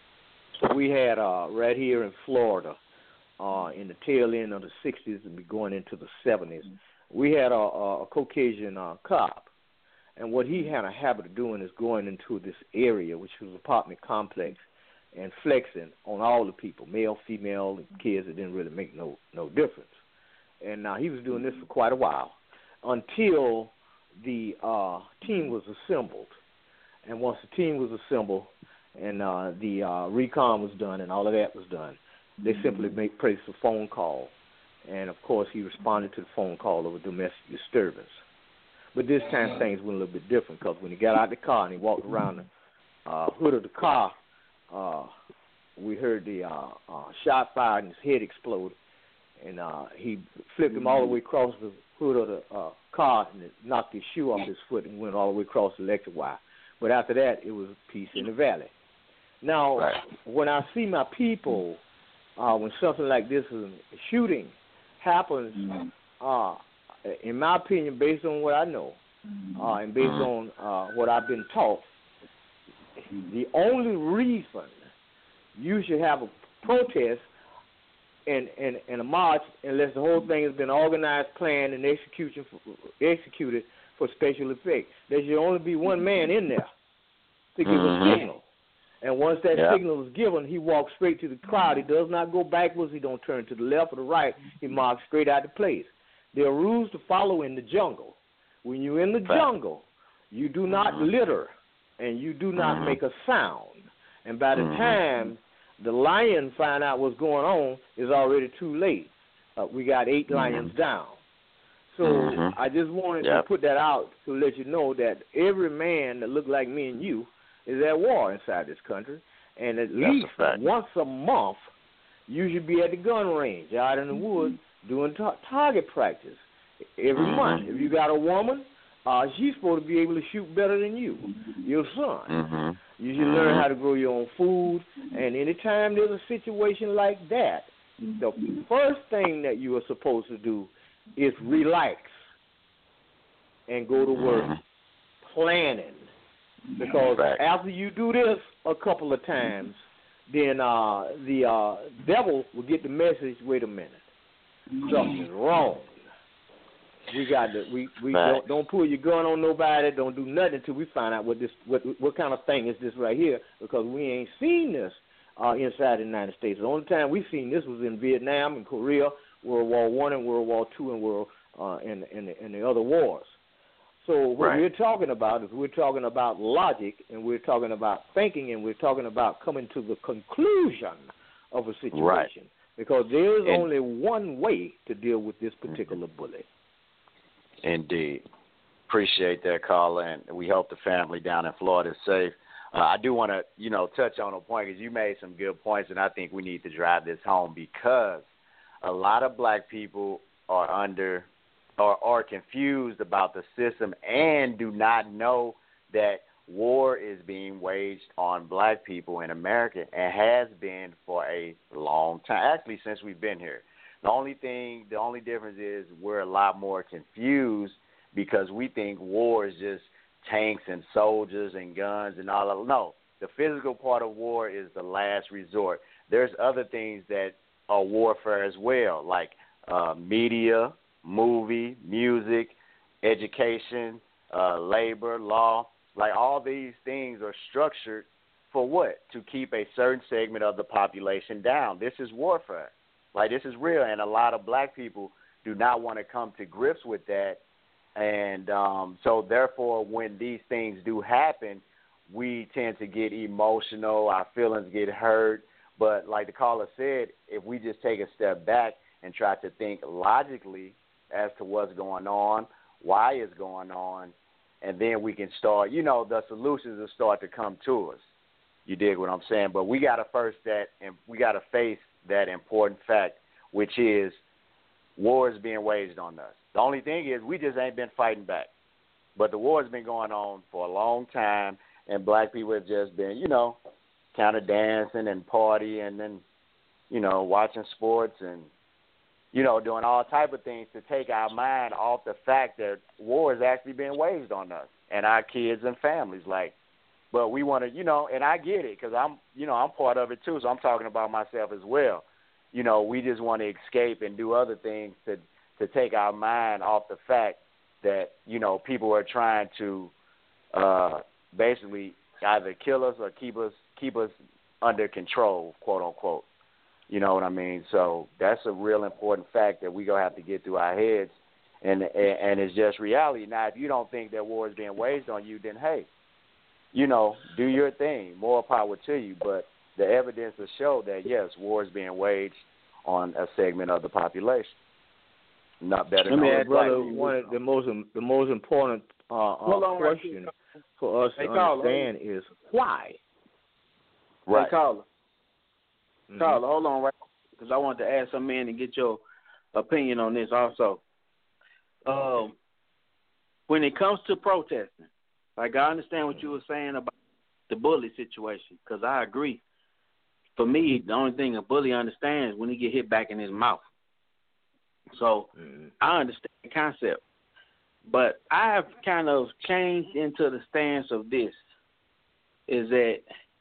we had uh, right here in Florida, uh, in the tail end of the sixties and be going into the seventies, we had a, a Caucasian uh, cop. And what he had a habit of doing is going into this area, which was an apartment complex, and flexing on all the people, male, female, kids. It didn't really make no no difference. And uh, he was doing this for quite a while until the uh, team was assembled. And once the team was assembled and uh, the uh, recon was done and all of that was done, they simply made placed a phone call. And, of course, he responded to the phone call of a domestic disturbance. But this time things went a little bit different because when he got out of the car and he walked around the uh, hood of the car, uh, we heard the uh, uh, shot fired and his head exploded. And uh, he flipped him all the way across the hood of the uh, car and it knocked his shoe off his foot and went all the way across the electric wire. But after that, it was peace in the valley. Now, right. when I see my people, uh, when something like this is a shooting happens, uh, in my opinion, based on what I know uh, and based on uh, what I've been taught, the only reason you should have a protest and, and, and a march unless the whole thing has been organized, planned, and execution for, executed for special effect. There should only be one man in there to give mm-hmm. a signal. And once that yeah. signal is given, he walks straight to the crowd. He does not go backwards. He don't turn to the left or the right. He marches straight out of place. There are rules to follow in the jungle. When you're in the Fact. jungle, you do not mm-hmm. litter and you do not mm-hmm. make a sound. And by the mm-hmm. time the lion find out what's going on, it's already too late. Uh, we got eight mm-hmm. lions down. So mm-hmm. I just wanted yep. to put that out to let you know that every man that look like me and you is at war inside this country. And at That's least a once a month, you should be at the gun range out in the mm-hmm. woods doing ta- target practice every mm-hmm. month. If you got a woman, uh, she's supposed to be able to shoot better than you, your son. Mm-hmm. You should mm-hmm. learn how to grow your own food. And anytime there's a situation like that, the first thing that you are supposed to do is relax and go to work mm-hmm. planning. Because right. after you do this a couple of times, then uh, the uh, devil will get the message, wait a minute, something's wrong. We got to, we, we right. don't, don't pull your gun on nobody, don't do nothing until we find out what this what what kind of thing is this right here, because we ain't seen this uh, inside the United States. The only time we've seen this was in Vietnam and Korea, World War One and World War Two and World uh, and, and, the, and the other wars. So what right. we're talking about is we're talking about logic, and we're talking about thinking, and we're talking about coming to the conclusion of a situation. Right. Because there is only one way to deal with this particular bully. Indeed. Appreciate that, caller, and we hope the family down in Florida is safe. Uh, I do want to, you know, touch on a point because you made some good points, and I think we need to drive this home because a lot of black people are under or are confused about the system and do not know that war is being waged on black people in America and has been for a long time, actually since we've been here. The only thing, the only difference is we're a lot more confused because we think war is just tanks and soldiers and guns and all of no. The physical part of war is the last resort. There's other things that are warfare as well, like uh, media, movie, music, education, uh, labor, law. Like all these things are structured for what? To keep a certain segment of the population down. This is warfare. Like this is real, and a lot of black people do not want to come to grips with that. And um, so therefore, when these things do happen, we tend to get emotional, our feelings get hurt. But like the caller said, if we just take a step back and try to think logically as to what's going on, why it's going on, and then we can start, you know, the solutions will start to come to us. You dig what I'm saying? But we got to first that, and we got to face that important fact, which is war is being waged on us. The only thing is we just ain't been fighting back. But the war has been going on for a long time, and black people have just been, you know, kind of dancing and partying and then, you know, watching sports and, you know, doing all type of things to take our mind off the fact that war is actually being waged on us and our kids and families. Like, but we want to, you know, and I get it because I'm, you know, I'm part of it too, so I'm talking about myself as well. You know, we just want to escape and do other things to to take our mind off the fact that, you know, people are trying to uh, basically either kill us or keep us keep us under control, quote unquote. You know what I mean? So that's a real important fact that we gonna have to get through our heads, and and it's just reality. Now, if you don't think that war is being waged on you, then hey, you know, do your thing. More power to you. But the evidence will show that yes, war is being waged on a segment of the population. Not better. Let me known ask brother black one of the most the most important uh, uh, question right for us hey, to caller, understand is why. Right. Hey, caller. Mm-hmm. Caller, hold on right because I want to add something in and get your opinion on this also. Um, when it comes to protesting, like I understand what you were saying about the bully situation because I agree. For me, the only thing a bully understands is when he get hit back in his mouth. So mm-hmm. I understand the concept, but I have kind of changed into the stance of this, is that,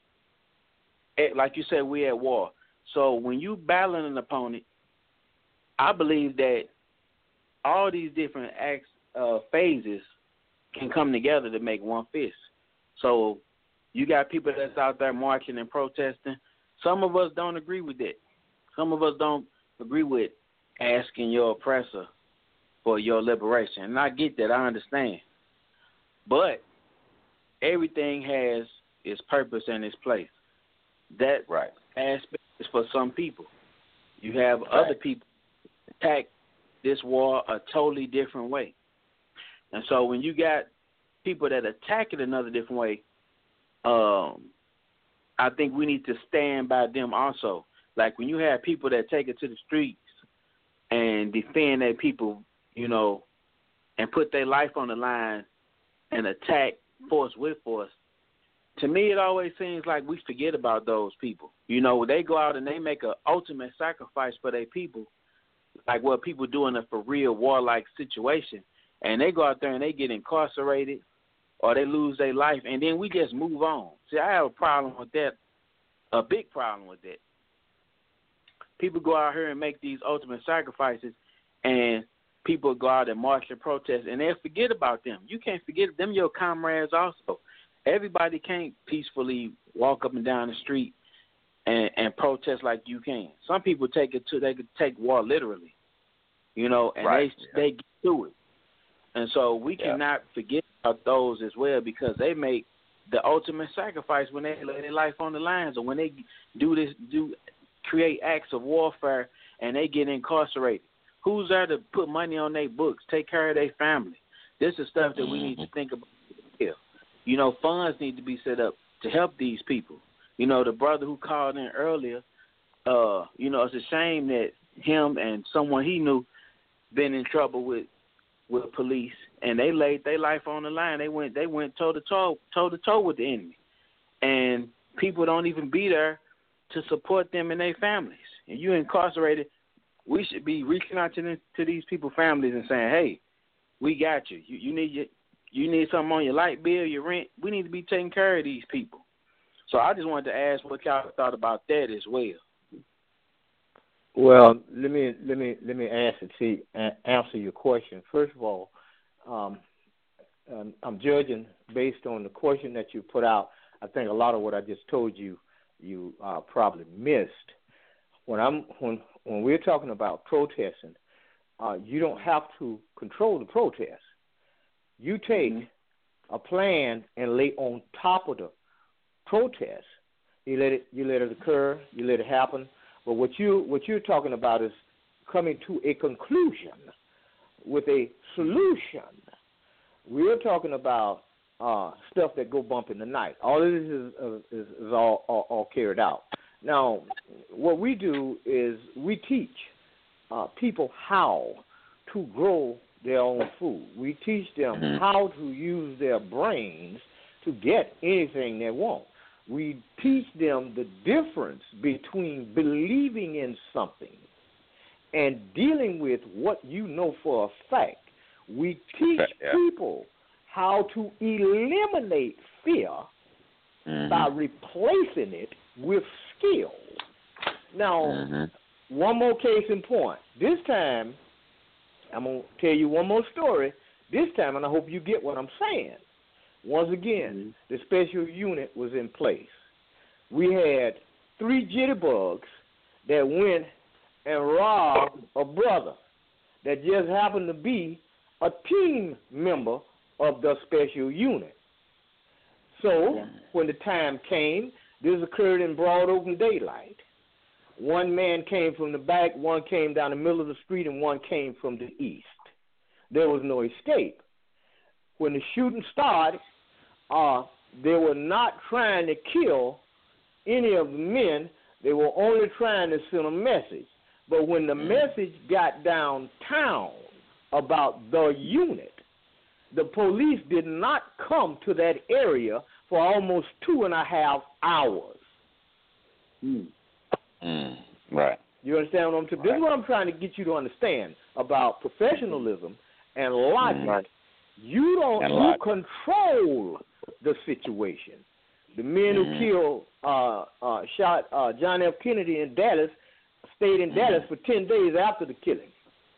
like you said, we're at war. So when you battling an opponent, I believe that all these different acts, uh, phases can come together to make one fist. So you got people that's out there marching and protesting. Some of us don't agree with that. Some of us don't agree with asking your oppressor for your liberation. And I get that. I understand. But everything has its purpose and its place. That right. aspect is for some people. You have right. other people attack this war a totally different way. And so when you got people that attack it another different way, um, I think we need to stand by them also. Like when you have people that take it to the streets and defend their people, you know, and put their life on the line and attack force with force, to me it always seems like we forget about those people. You know, they go out and they make an ultimate sacrifice for their people, like what people do in a for real warlike situation, and they go out there and they get incarcerated or they lose their life, and then we just move on. See, I have a problem with that, a big problem with that. People go out here and make these ultimate sacrifices, and people go out and march and protest, and they'll forget about them. You can't forget them, your comrades also. Everybody can't peacefully walk up and down the street and, and protest like you can. Some people take it to, they could take war literally, you know, and right. they yeah. they get to it. And so we yeah. cannot forget about those as well because they make the ultimate sacrifice when they lay their life on the lines or when they do this, do create acts of warfare and they get incarcerated. Who's there to put money on their books, take care of their family? This is stuff that we need to think about here. You know, funds need to be set up to help these people. You know, the brother who called in earlier, uh, you know, it's a shame that him and someone he knew been in trouble with with police, and they laid their life on the line. They went they went toe to toe toe to toe with the enemy, and people don't even be there to support them and their families. And you incarcerated, we should be reaching out to them, to these people's families and saying, "Hey, we got you. You, you need your, You need something on your light bill, your rent. We need to be taking care of these people. So I just wanted to ask what y'all thought about that as well. Well, let me let me let me answer see answer your question. First of all, um, um, I'm judging based on the question that you put out. I think a lot of what I just told you, you uh, probably missed. When I'm when when we're talking about protesting, uh, you don't have to control the protest. You take mm-hmm. a plan and lay on top of the protest. You let it you let it occur. You let it happen. But what you what you're talking about is coming to a conclusion with a solution. We're talking about uh, stuff that go bump in the night. All of this is is, is all, all all carried out. Now, what we do is we teach uh, people how to grow their own food. We teach them mm-hmm. how to use their brains to get anything they want. We teach them the difference between believing in something and dealing with what you know for a fact. We teach yeah. people how to eliminate fear mm-hmm. by replacing it with skill. Now, mm-hmm. one more case in point. This time, I'm going to tell you one more story. This time, and I hope you get what I'm saying. Once again, mm-hmm. the special unit was in place. We had three jitterbugs that went and robbed a brother that just happened to be a team member of the special unit. So yeah. when the time came, this occurred in broad open daylight. One man came from the back, one came down the middle of the street, and one came from the east. There was no escape. When the shooting started, uh, they were not trying to kill any of the men. They were only trying to send a message. But when the message got downtown about the unit, the police did not come to that area for almost two and a half hours. Mm. Mm. Right. You understand what I'm saying? Right. This is what I'm trying to get you to understand about professionalism and logic. Right. You don't and you logic. control the situation. The men mm-hmm. who killed, uh, uh, shot uh, John F. Kennedy in Dallas stayed in mm-hmm. Dallas for ten days after the killing.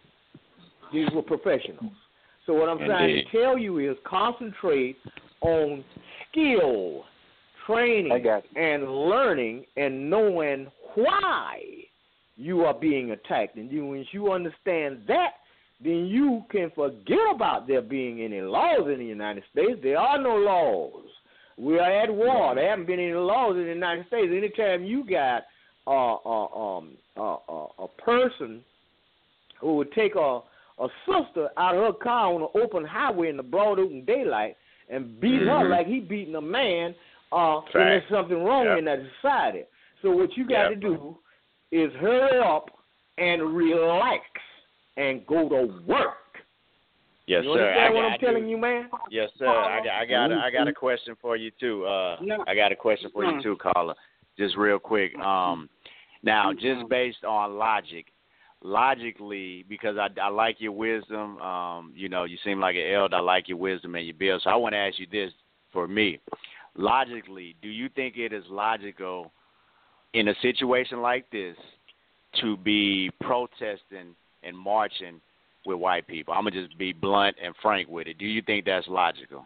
These were professionals. So what I'm Indeed. trying to tell you is concentrate on skill, training, and learning and knowing why you are being attacked. And you, once you understand that, then you can forget about there being any laws in the United States. There are no laws. We are at war. There haven't been any laws in the United States. Anytime you got uh, uh, um, uh, uh, a person who would take a, a sister out of her car on an open highway in the broad open daylight and beat mm-hmm. her like he beating a man, uh, then there's something wrong yep. in that society. So what you got yep. to do is hurry up and relax and go to work. Yes, you sir. understand I, what I, I'm I telling do. you, man? Yes, sir. I, I got. A, I got a question for you too. Uh, I got a question for you too, caller. Just real quick. Um, now, just based on logic, logically, because I, I like your wisdom. Um, you know, you seem like an elder. I like your wisdom and your bill. So I want to ask you this for me. Logically, do you think it is logical in a situation like this to be protesting and marching with white people? I'm going to just be blunt and frank with it. Do you think that's logical?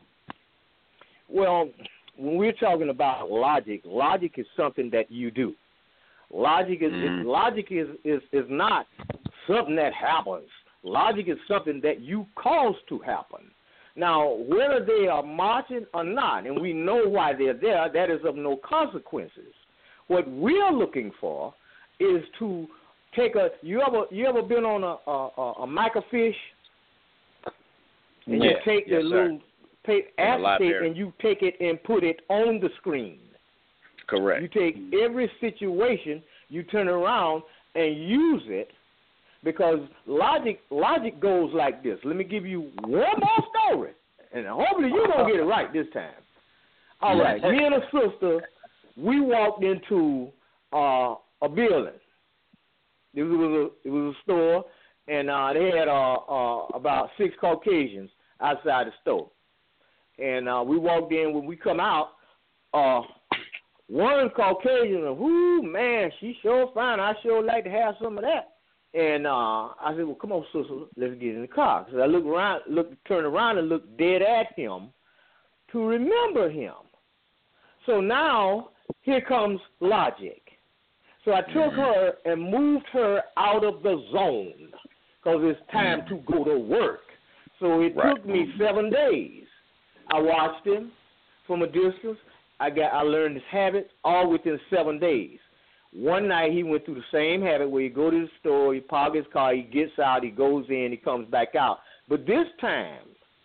Well, when we're talking about logic, logic is something that you do. Logic is, mm-hmm. is logic is, is, is not something that happens. Logic is something that you cause to happen. Now, whether they are marching or not, and we know why they're there, that is of no consequences. What we're looking for is to take a. You ever you ever been on a a, a microfiche? And yeah. you take yes, the little pay, acetate the and you take it and put it on the screen. Correct. You take every situation, you turn around and use it, because logic logic goes like this. Let me give you one more story, and hopefully you're gonna get it right this time. All right, me and a sister, we walked into uh, a building. It was a, it was a store, and uh, they had uh, uh, about six Caucasians outside the store. And uh, we walked in. When we come out, uh, one Caucasian, whoo, man, she sure fine. I sure like to have some of that. And uh, I said, well, come on, sister, let's get in the car. So I looked around, looked, turned around and looked dead at him to remember him. So now here comes logic. So I took her and moved her out of the zone because it's time to go to work. So it Right. took me seven days. I watched him from a distance. I got I learned his habits all within seven days. One night he went through the same habit where he go to the store, he park his car, he gets out, he goes in, he comes back out. But this time,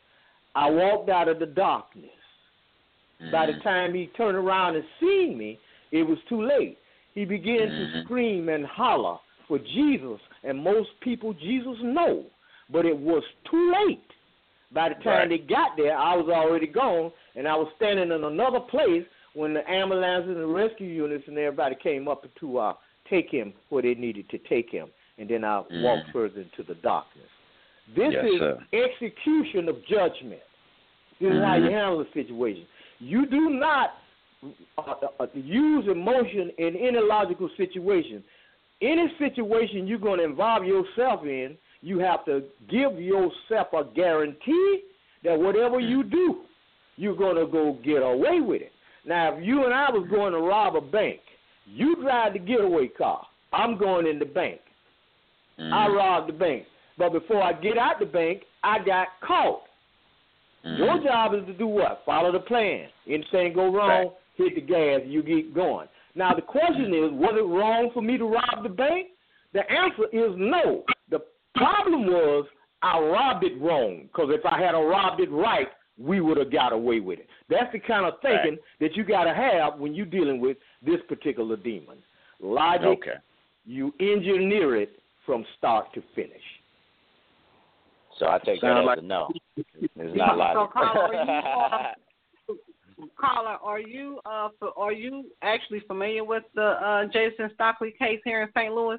I walked out of the darkness. Mm-hmm. By the time he turned around and seen me, it was too late. He began mm-hmm. to scream and holler for Jesus, and most people Jesus know, but it was too late. By the time right. they got there, I was already gone, and I was standing in another place when the ambulances and rescue units and everybody came up to uh, take him where they needed to take him, and then I mm. walked further into the darkness. This yes, is sir. execution of judgment. This mm-hmm. is how you handle the situation. You do not uh, uh, use emotion in any logical situation. Any situation you're going to involve yourself in, you have to give yourself a guarantee that whatever you do, you're going to go get away with it. Now, if you and I was going to rob a bank, you drive the getaway car. I'm going in the bank. Mm. I robbed the bank. But before I get out the bank, I got caught. Mm. Your job is to do what? Follow the plan. Anything go wrong, right. hit the gas, you get going. Now, the question is, was it wrong for me to rob the bank? The answer is no. The problem was I robbed it wrong, because if I had robbed it right, we would have got away with it. That's the kind of thinking right. that you got to have when you're dealing with this particular demon. Logic, okay. you engineer it from start to finish. So I take Sound that like, as a no. It's not logic. So, caller, are you, uh, caller, are you, uh, are you actually familiar with the uh, Jason Stockley case here in Saint Louis?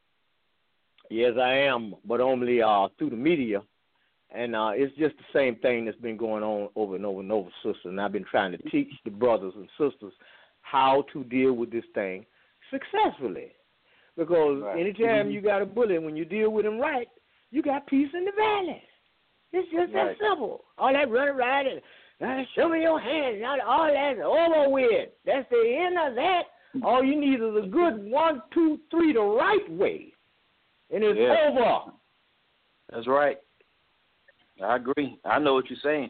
Yes, I am, but only uh, through the media. And uh, it's just the same thing that's been going on over and over and over, sister. And I've been trying to teach the brothers and sisters how to deal with this thing successfully. Because right. anytime mm-hmm. you got a bully, when you deal with him right, you got peace in the valley. It's just right. that simple. All that running around and uh, show me your hands, all that's over with. That's the end of that. All you need is a good one, two, three, the right way. And it's yeah. over. That's right. I agree. I know what you're saying.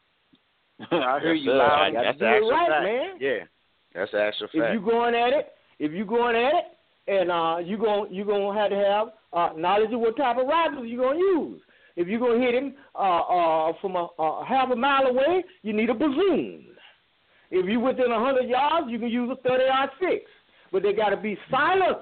I hear yes, you loud. That's the actual right, fact. Man. Yeah, that's the actual fact. If you going at it, if you going at it, and uh, you going you gonna have to have uh, knowledge of what type of rifles you gonna use. If you're gonna hit him uh, uh, from a uh, half a mile away, you need a bazzoon. If you within a hundred yards, you can use a thirty-yard six. But they got to be silent,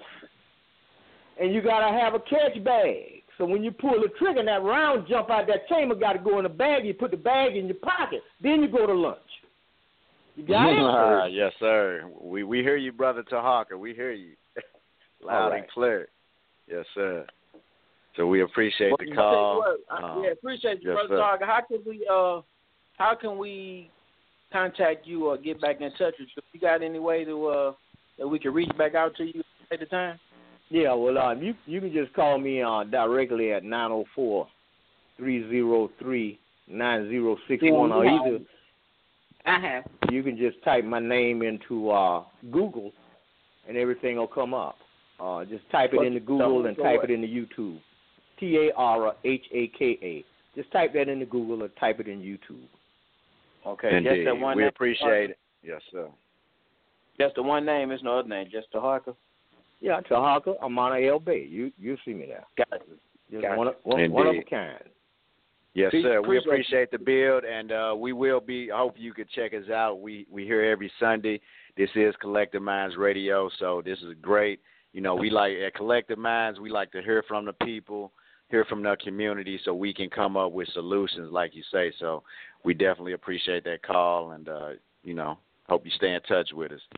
and you got to have a catch bag. So when you pull the trigger and that round jump out that chamber, got to go in the bag. You put the bag in your pocket. Then you go to lunch. You got it? Uh, yes, sir. We we hear you, Brother Tahaka. We hear you loud right. and clear. Yes, sir. So we appreciate well, the call. What, um, yeah, appreciate you, yes, Brother Tahaka. How can we uh how can we contact you or get back in touch with you? You got any way to uh that we can reach back out to you at the time? Yeah, well, uh, you you can just call me uh, directly at nine oh four, three oh three, nine oh six one, or either I have. You can just type my name into uh, Google, and everything will come up. Uh, just type it into Google and type it into YouTube. T A R H A K A. Just type that into Google or type it in YouTube. Okay, Indeed. Just the one we name. appreciate it. Yes, sir. Just the one name, there's no other name, just Tahaka? Yeah, Tahaka Amana El Bay. You you see me there. Got it. Just Got one, it. one, one of a kind. Yes, Peace, sir. We appreciate appreciate the build, and uh, we will be. I hope you could check us out. We we here every Sunday. This is Collective Minds Radio, so this is great. You know, we like at Collective Minds, we like to hear from the people, hear from the community, so we can come up with solutions, like you say. So we definitely appreciate that call, and uh, you know, hope you stay in touch with us.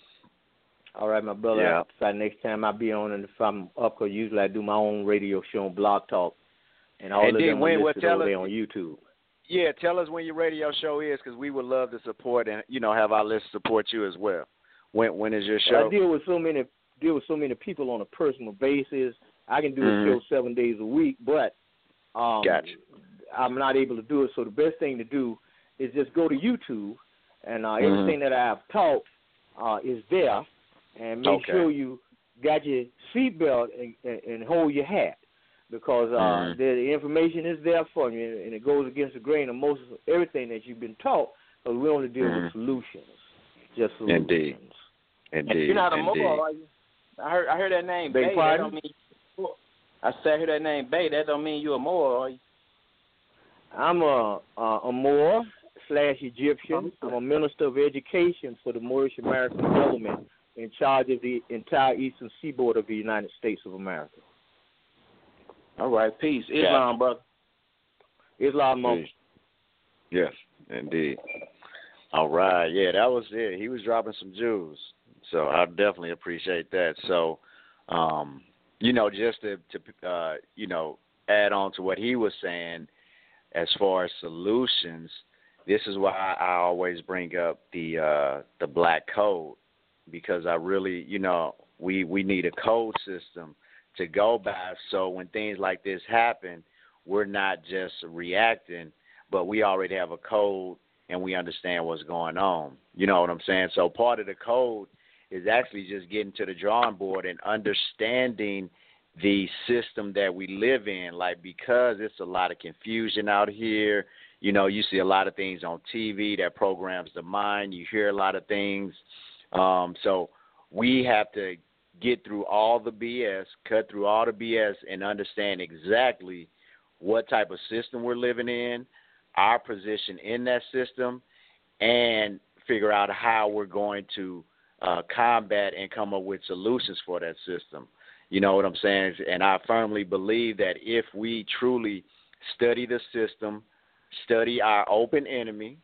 All right, my brother. Yeah. So next time I be on, and if I'm up, because usually I do my own radio show on Blog Talk, and all and of them when, are what, listed over us, there on YouTube. yeah, tell us when your radio show is, because we would love to support and you know have our listeners support you as well. When when is your show? I deal with so many deal with so many people on a personal basis. I can do mm-hmm. a show seven days a week, but um, gotcha. I'm not able to do it. So the best thing to do is just go to YouTube, and uh, mm-hmm. everything that I've taught uh, is there, and make okay. sure you got your seatbelt and, and, and hold your hat, because uh, mm-hmm. the, the information is there for you, and it goes against the grain of most of everything that you've been taught. Because we only deal mm-hmm. with solutions, just solutions. Indeed, indeed. You're not a Indeed. Moor, are you? I heard I heard that name Beg Bay. That pardon? don't mean. I said I heard that name Bay. That don't mean you're a Moor, are you? I'm a a, a Moor slash Egyptian. I'm a minister of education for the Moorish American government in charge of the entire eastern seaboard of the United States of America. All right, peace. Islam, brother. Islam, Muslim. Yes, indeed. All right, yeah, that was it. He was dropping some jewels, so I definitely appreciate that. So, um, you know, just to, to uh, you know, add on to what he was saying, as far as solutions, this is why I always bring up the uh, the black code, because I really, you know, we, we need a code system to go by, so when things like this happen, we're not just reacting, but we already have a code and we understand what's going on. You know what I'm saying? So part of the code is actually just getting to the drawing board and understanding the system that we live in, like, because it's a lot of confusion out here. You know, you see a lot of things on T V that programs the mind. You hear a lot of things. Um, so we have to get through all the B S, cut through all the B S, and understand exactly what type of system we're living in, our position in that system, and figure out how we're going to uh, combat and come up with solutions for that system. You know what I'm saying? And I firmly believe that if we truly study the system, study our open enemy,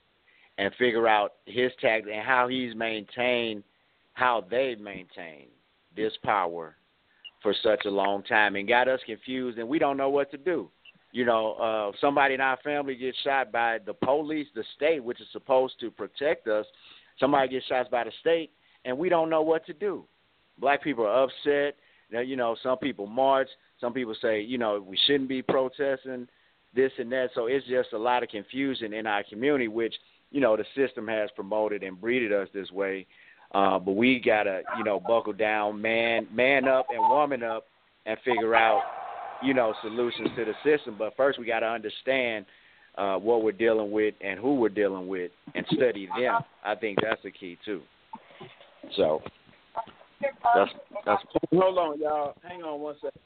and figure out his tactics and how he's maintained, how they've maintained this power for such a long time and got us confused, and we don't know what to do. You know, uh, somebody in our family gets shot by the police, the state, which is supposed to protect us. Somebody gets shot by the state, and we don't know what to do. Black people are upset. Now, you know, some people march. Some people say, you know, we shouldn't be protesting this and that. So it's just a lot of confusion in our community, which, you know, the system has promoted and breeded us this way. Uh, but we got to, you know, buckle down, man, man up and woman up and figure out, you know, solutions to the system. But first we got to understand uh, what we're dealing with and who we're dealing with and study them. I think that's the key, too. So that's that's. Hold on, y'all. Hang on one second.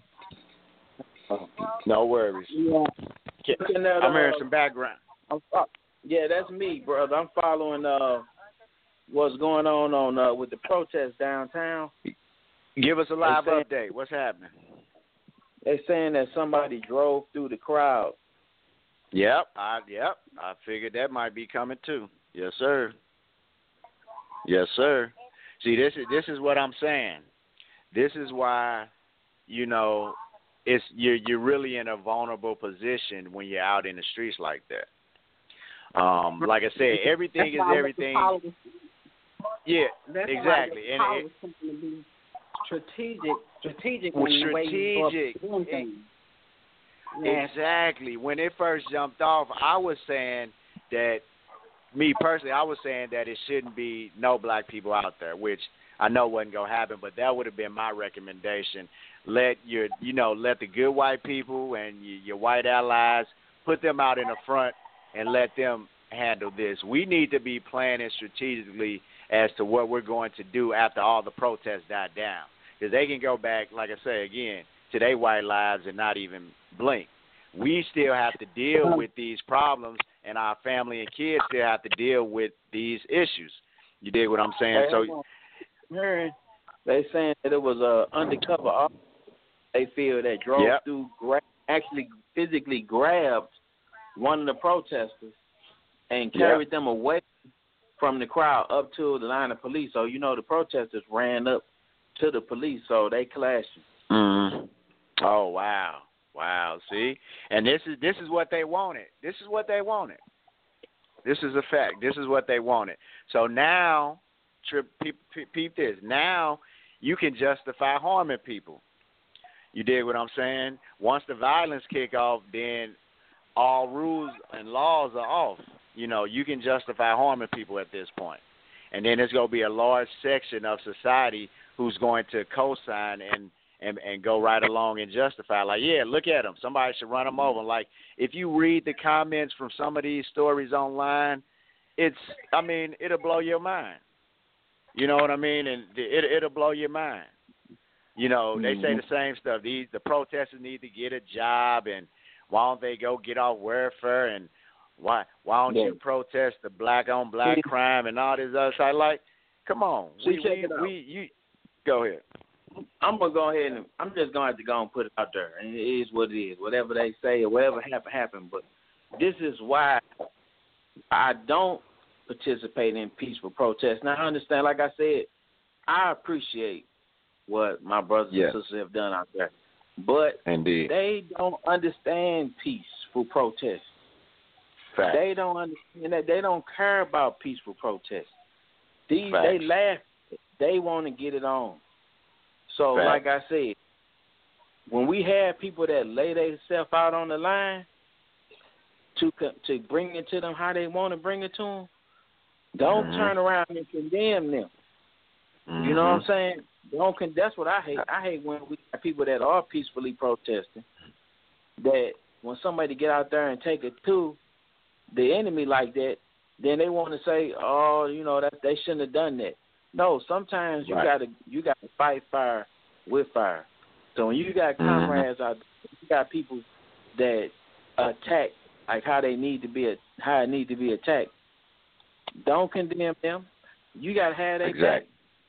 No worries. Yeah. I'm hearing some background. I'm, uh, yeah, that's me, brother. I'm following uh, what's going on on uh, with the protests downtown. Give us a live saying, update. What's happening? They're saying that somebody drove through the crowd. Yep, I yep. I figured that might be coming too. Yes, sir. Yes, sir. See, this is this is what I'm saying. This is why, you know, it's you're you're really in a vulnerable position when you're out in the streets like that. Um, like I said, everything is everything. Yeah, That's exactly. Why and it, something to be strategic, strategic, well, when the way you go strategic. doing things. Exactly. When it first jumped off, I was saying that, me personally, I was saying that it shouldn't be no black people out there, which I know wasn't going to happen, but that would have been my recommendation. Let your, you know, let the good white people and your, your white allies, put them out in the front and let them handle this. We need to be planning strategically as to what we're going to do after all the protests die down. Because they can go back, like I say again, to their white lives and not even blink. We still have to deal with these problems, and our family and kids still have to deal with these issues. You dig what I'm saying? So, hearing they saying that it was a undercover officer. They feel that drove yep. through, gra- actually physically grabbed one of the protesters and carried yep. them away from the crowd up to the line of police. So, you know, the protesters ran up to the police, so they clashed. Mm-hmm. Oh, wow. Wow. See, and this is this is what they wanted. This is what they wanted. This is a fact. This is what they wanted. So now, trip, peep, peep, peep this. Now you can justify harming people. You dig what I'm saying? Once the violence kick off, then all rules and laws are off. You know, you can justify harming people at this point. And then there's going to be a large section of society who's going to co-sign and, and, and go right along and justify. Like, yeah, look at them. Somebody should run them over. Like, if you read the comments from some of these stories online, it's, I mean, it'll blow your mind. You know what I mean? And it, it'll blow your mind. You know, they say the same stuff. These the protesters need to get a job, and why don't they go get off welfare, and why why don't yeah. you protest the black on black crime and all this other stuff? Like, come on, See, we we, we you go ahead. I'm gonna go ahead and I'm just gonna have to go and put it out there, and it is what it is. Whatever they say or whatever happen happen. But this is why I don't participate in peaceful protests. Now I understand, like I said, I appreciate what my brothers yes. and sisters have done out there. But Indeed. they don't understand peaceful protest. Fact. They don't understand that. They don't care about peaceful protest. These Fact. they laugh. They want to get it on. So, Fact. like I said, when we have people that lay themselves out on the line to to bring it to them how they want to bring it to them, don't mm-hmm. turn around and condemn them. Mm-hmm. You know what I'm saying? Don't con- that's what I hate. I hate when we have people that are peacefully protesting, that when somebody get out there and take it to the enemy like that, then they want to say, oh, you know, that they shouldn't have done that. No, sometimes you right. gotta you gotta fight fire with fire. So when you got comrades mm-hmm. out, you got people that attack like how they need to be how it need to be attacked. Don't condemn them. You gotta have that exactly. back.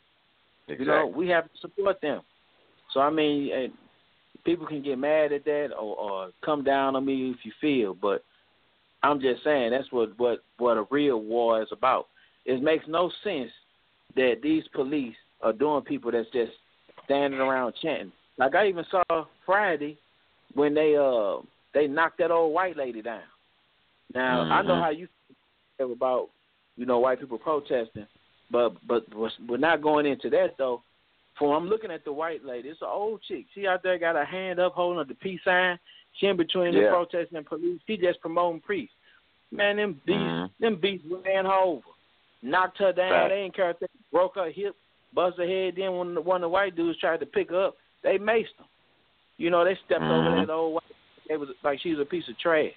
You know, we have to support them. So, I mean, uh, people can get mad at that or, or come down on me if you feel, but I'm just saying that's what, what, what a real war is about. It makes no sense that these police are doing people that's just standing around chanting. Like I even saw Friday when they uh they knocked that old white lady down. Now, mm-hmm. I know how you feel about, you know, white people protesting. But but we're not going into that though. For I'm looking at the white lady, it's an old chick. She out there got her hand up holding up the peace sign. She in between yeah. the protesting and police. She just promoting priests. Man, them beasts, mm-hmm. them beasts ran her over, knocked her down. Right. They ain't care if they broke her hip, bust her head. Then when the, one of the white dudes tried to pick her up, they maced them. You know, they stepped mm-hmm. over that old white. They was like she was a piece of trash.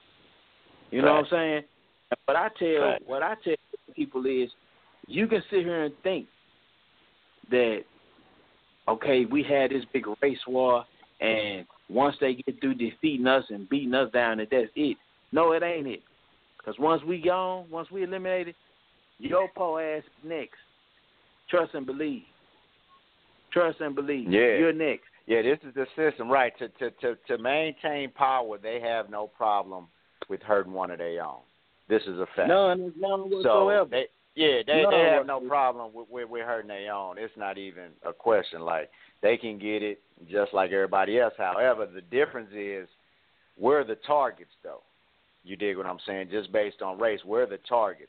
You know right. what I'm saying? But I tell right. what I tell people is, you can sit here and think that, okay, we had this big race war, and once they get through defeating us and beating us down, that that's it. No, it ain't it. Because once we gone, once we eliminated, your po ass next. Trust and believe. Trust and believe. Yeah. You're next. Yeah, this is the system, right? To to to, to maintain power, they have no problem with hurting one of their own. This is a fact. None, none whatsoever. So they, Yeah, they no, they have no problem with, with with hurting their own. It's not even a question. Like, they can get it just like everybody else. However, the difference is we're the targets, though. You dig what I'm saying? Just based on race, we're the targets.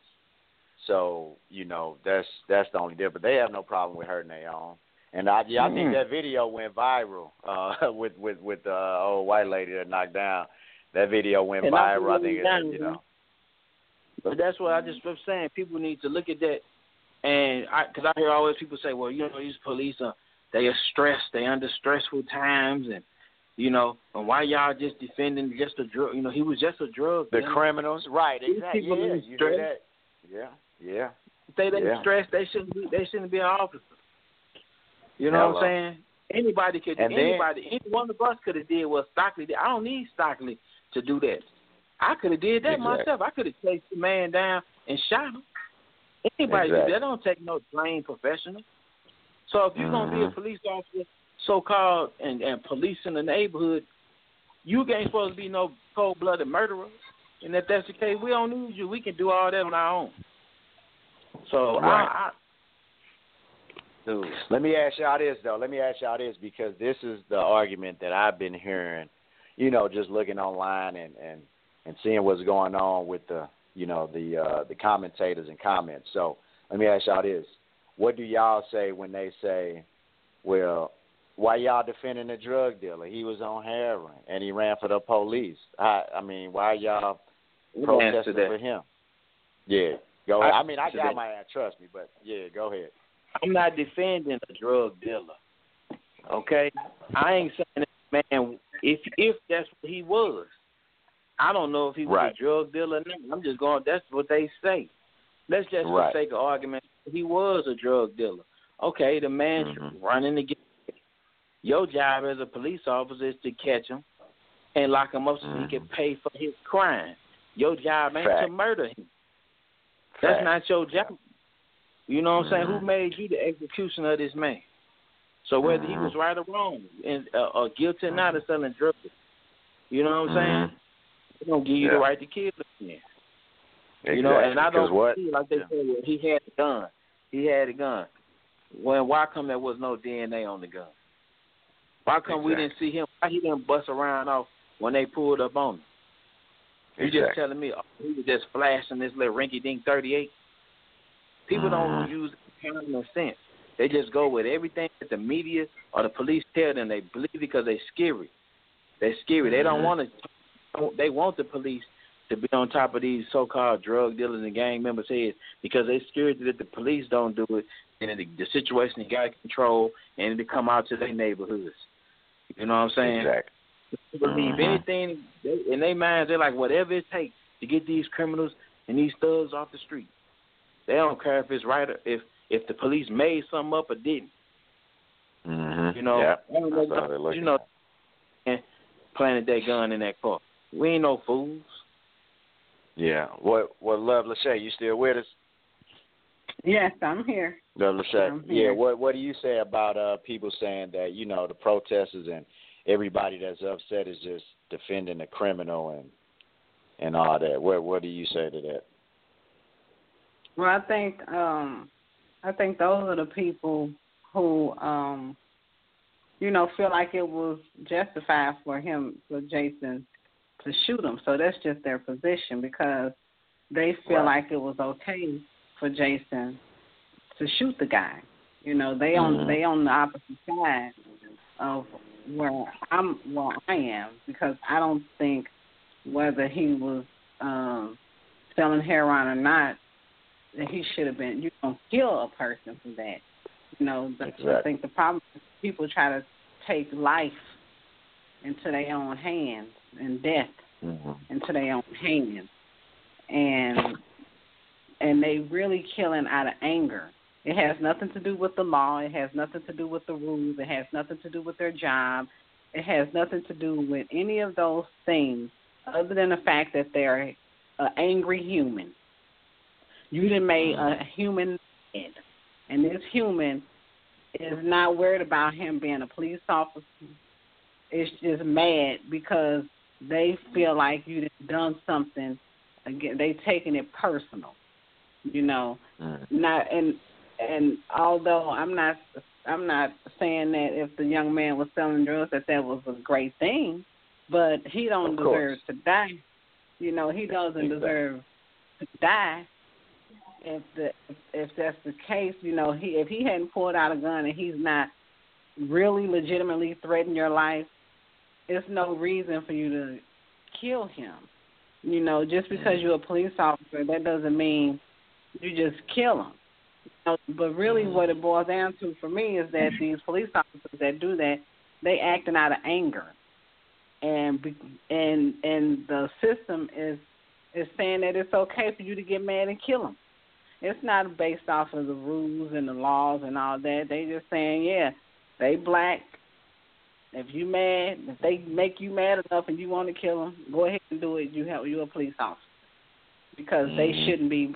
So, you know, that's that's the only difference. They have no problem with hurting their own. And I yeah, I mm-hmm. think that video went viral uh, with with with the uh, old white lady that knocked down. That video went and viral. I think it, you know. But that's what I just was saying. People need to look at that, and I, because I hear always people say, "Well, you know, these police are they are stressed, they under stressful times, and you know, and why y'all just defending just a drug? You know, he was just a drug. The man. criminals, right? These Exactly. people Yeah, are you stressed. do that. Yeah, yeah. If they they yeah. stressed, they shouldn't be. They shouldn't be an officer. You know Hello. what I'm saying? Anybody could. And anybody. then, any one of us could have did what Stockley did. I don't need Stockley to do that. I could have did that exactly. myself. I could have chased the man down and shot him. Anybody exactly. do that. Don't take no trained professional. So if you're mm-hmm. gonna be a police officer, so called, and, and police in the neighborhood, you ain't supposed to be no cold blooded murderer. And if that's the case, we don't need you. We can do all that on our own. So right. I, I Dude, let me ask y'all this though. Let me ask y'all this because this is the argument that I've been hearing, you know, just looking online and, and, and seeing what's going on with the, you know, the uh, the commentators and comments. So let me ask y'all this. What do y'all say when they say, well, why y'all defending a drug dealer? He was on heroin and he ran for the police. I, I mean, why y'all protesting for him? Yeah, go ahead. I, I mean, I got my answer, trust me, but yeah, go ahead. I'm not defending a drug dealer, okay? I ain't saying that, man, if if that's what he was. I don't know if he was right. a drug dealer or not. I'm just going, that's what they say. Let's just, right. for sake of argument, he was a drug dealer. Okay, the man's mm-hmm. running to get your job as a police officer is to catch him and lock him up so mm-hmm. he can pay for his crime. Your job ain't Fact. to murder him. Fact. That's not your job. You know what I'm mm-hmm. saying? Who made you the executioner of this man? So whether mm-hmm. he was right or wrong, and uh, or guilty or not of selling drugs, you know what I'm mm-hmm. saying? They don't give you yeah. the right to kill him. Exactly. You know, and I don't what? feel like they yeah. say well, he had a gun. He had a gun. Well, why come there was no D N A on the gun? Why come exactly. we didn't see him? Why he didn't bust around off when they pulled up on him? You exactly. just telling me oh, he was just flashing this little rinky-dink thirty-eight? People mm-hmm. don't use common sense. They just go with everything that the media or the police tell them. They believe it because they're scary. They're scary. Mm-hmm. They don't want to. They want the police to be on top of these so-called drug dealers and gang members' heads because they're scared that if the police don't do it, then the, the situation is got control and it come out to their neighborhoods. You know what I'm saying? Exactly. They believe mm-hmm. anything they, in their minds. They're like whatever it takes to get these criminals and these thugs off the street. They don't care if it's right or if if the police made something up or didn't. Mm-hmm. You know, yeah. I don't know, you know, and planted that gun in that car. We ain't no fools. Yeah. What? What? Love, Lachey, you still with us? Yes, I'm here. Love, Lachey. I'm here. Yeah. What? What do you say about uh people saying that you know the protesters and everybody that's upset is just defending the criminal and and all that? What? What do you say to that? Well, I think um, I think those are the people who, um, you know, feel like it was justified for him, for Jason, to shoot him. So that's just their position because they feel right. like it was okay for Jason to shoot the guy. You know, they on mm-hmm. they on the opposite side of where I'm where I am because I don't think whether he was um, selling heroin or not. That he should have been, you don't kill a person for that. You know, the, exactly. I think the problem is people try to take life into their own hands and death mm-hmm. into their own hands. And and they really killing out of anger. It has nothing to do with the law. It has nothing to do with the rules. It has nothing to do with their job. It has nothing to do with any of those things other than the fact that they're an angry human. You done made a human dead, and this human is not worried about him being a police officer. It's just mad because they feel like you done something. Again, they taking it personal, you know. Mm. Not and and although I'm not I'm not saying that if the young man was selling drugs that that was a great thing, but he don't of deserve course. to die. You know, he doesn't exactly. deserve to die. If the if that's the case, you know, he if he hadn't pulled out a gun and he's not really legitimately threatening your life, there's no reason for you to kill him. You know, just because you're a police officer, that doesn't mean you just kill him. You know, but really what it boils down to for me is that these police officers that do that, they acting out of anger. And and and the system is is saying that it's okay for you to get mad and kill him. It's not based off of the rules and the laws and all that. They just saying, yeah, they black. If you mad, if they make you mad enough and you want to kill them, go ahead and do it. You have you're a police officer because mm-hmm. they shouldn't be.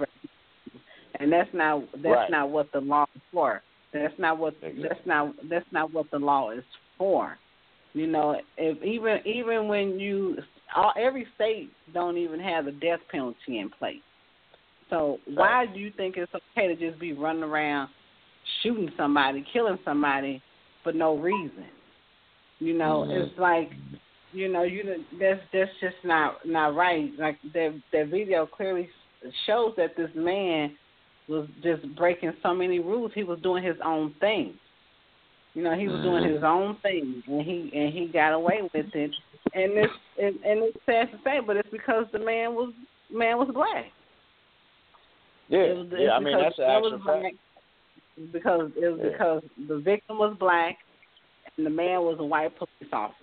And that's not that's right. not what the law is for. That's not what exactly. that's not that's not what the law is for. You know, if even even when you all, every state don't even have the death penalty in place. So why do you think it's okay to just be running around shooting somebody, killing somebody for no reason? You know, mm-hmm. it's like you know, you that's that's just not not right. Like that that video clearly shows that this man was just breaking so many rules. He was doing his own thing. You know, he was doing his own thing, and he and he got away with it. And it's and, and it's sad to say, but it's because the man was man was black. Yeah, it was, yeah. I mean, that's an actual fact. Because it was yeah. because the victim was black, and the man was a white police officer.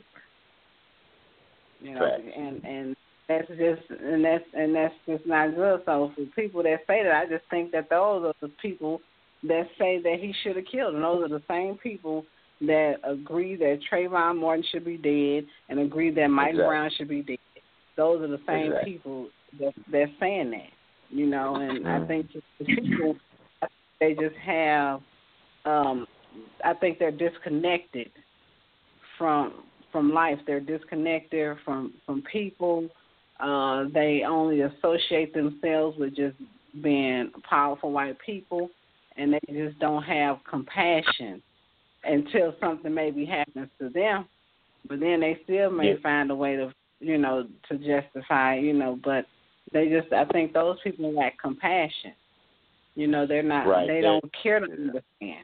You know, Correct. and and that's just and that's and that's just not good. So for people that say that, I just think that those are the people that say that he should have killed him. Those are the same people that agree that Trayvon Martin should be dead and agree that Mike exactly. Brown should be dead. Those are the same exactly. people that that's saying that. You know, and mm. I think the people they just have. Um, I think they're disconnected from from life. They're disconnected from from people. Uh, they only associate themselves with just being powerful white people, and they just don't have compassion until something maybe happens to them. But then they still may yeah. find a way to, you know, to justify, you know. But they just, I think those people lack compassion. You know, they're not. Right. They They're, don't care to yeah. understand.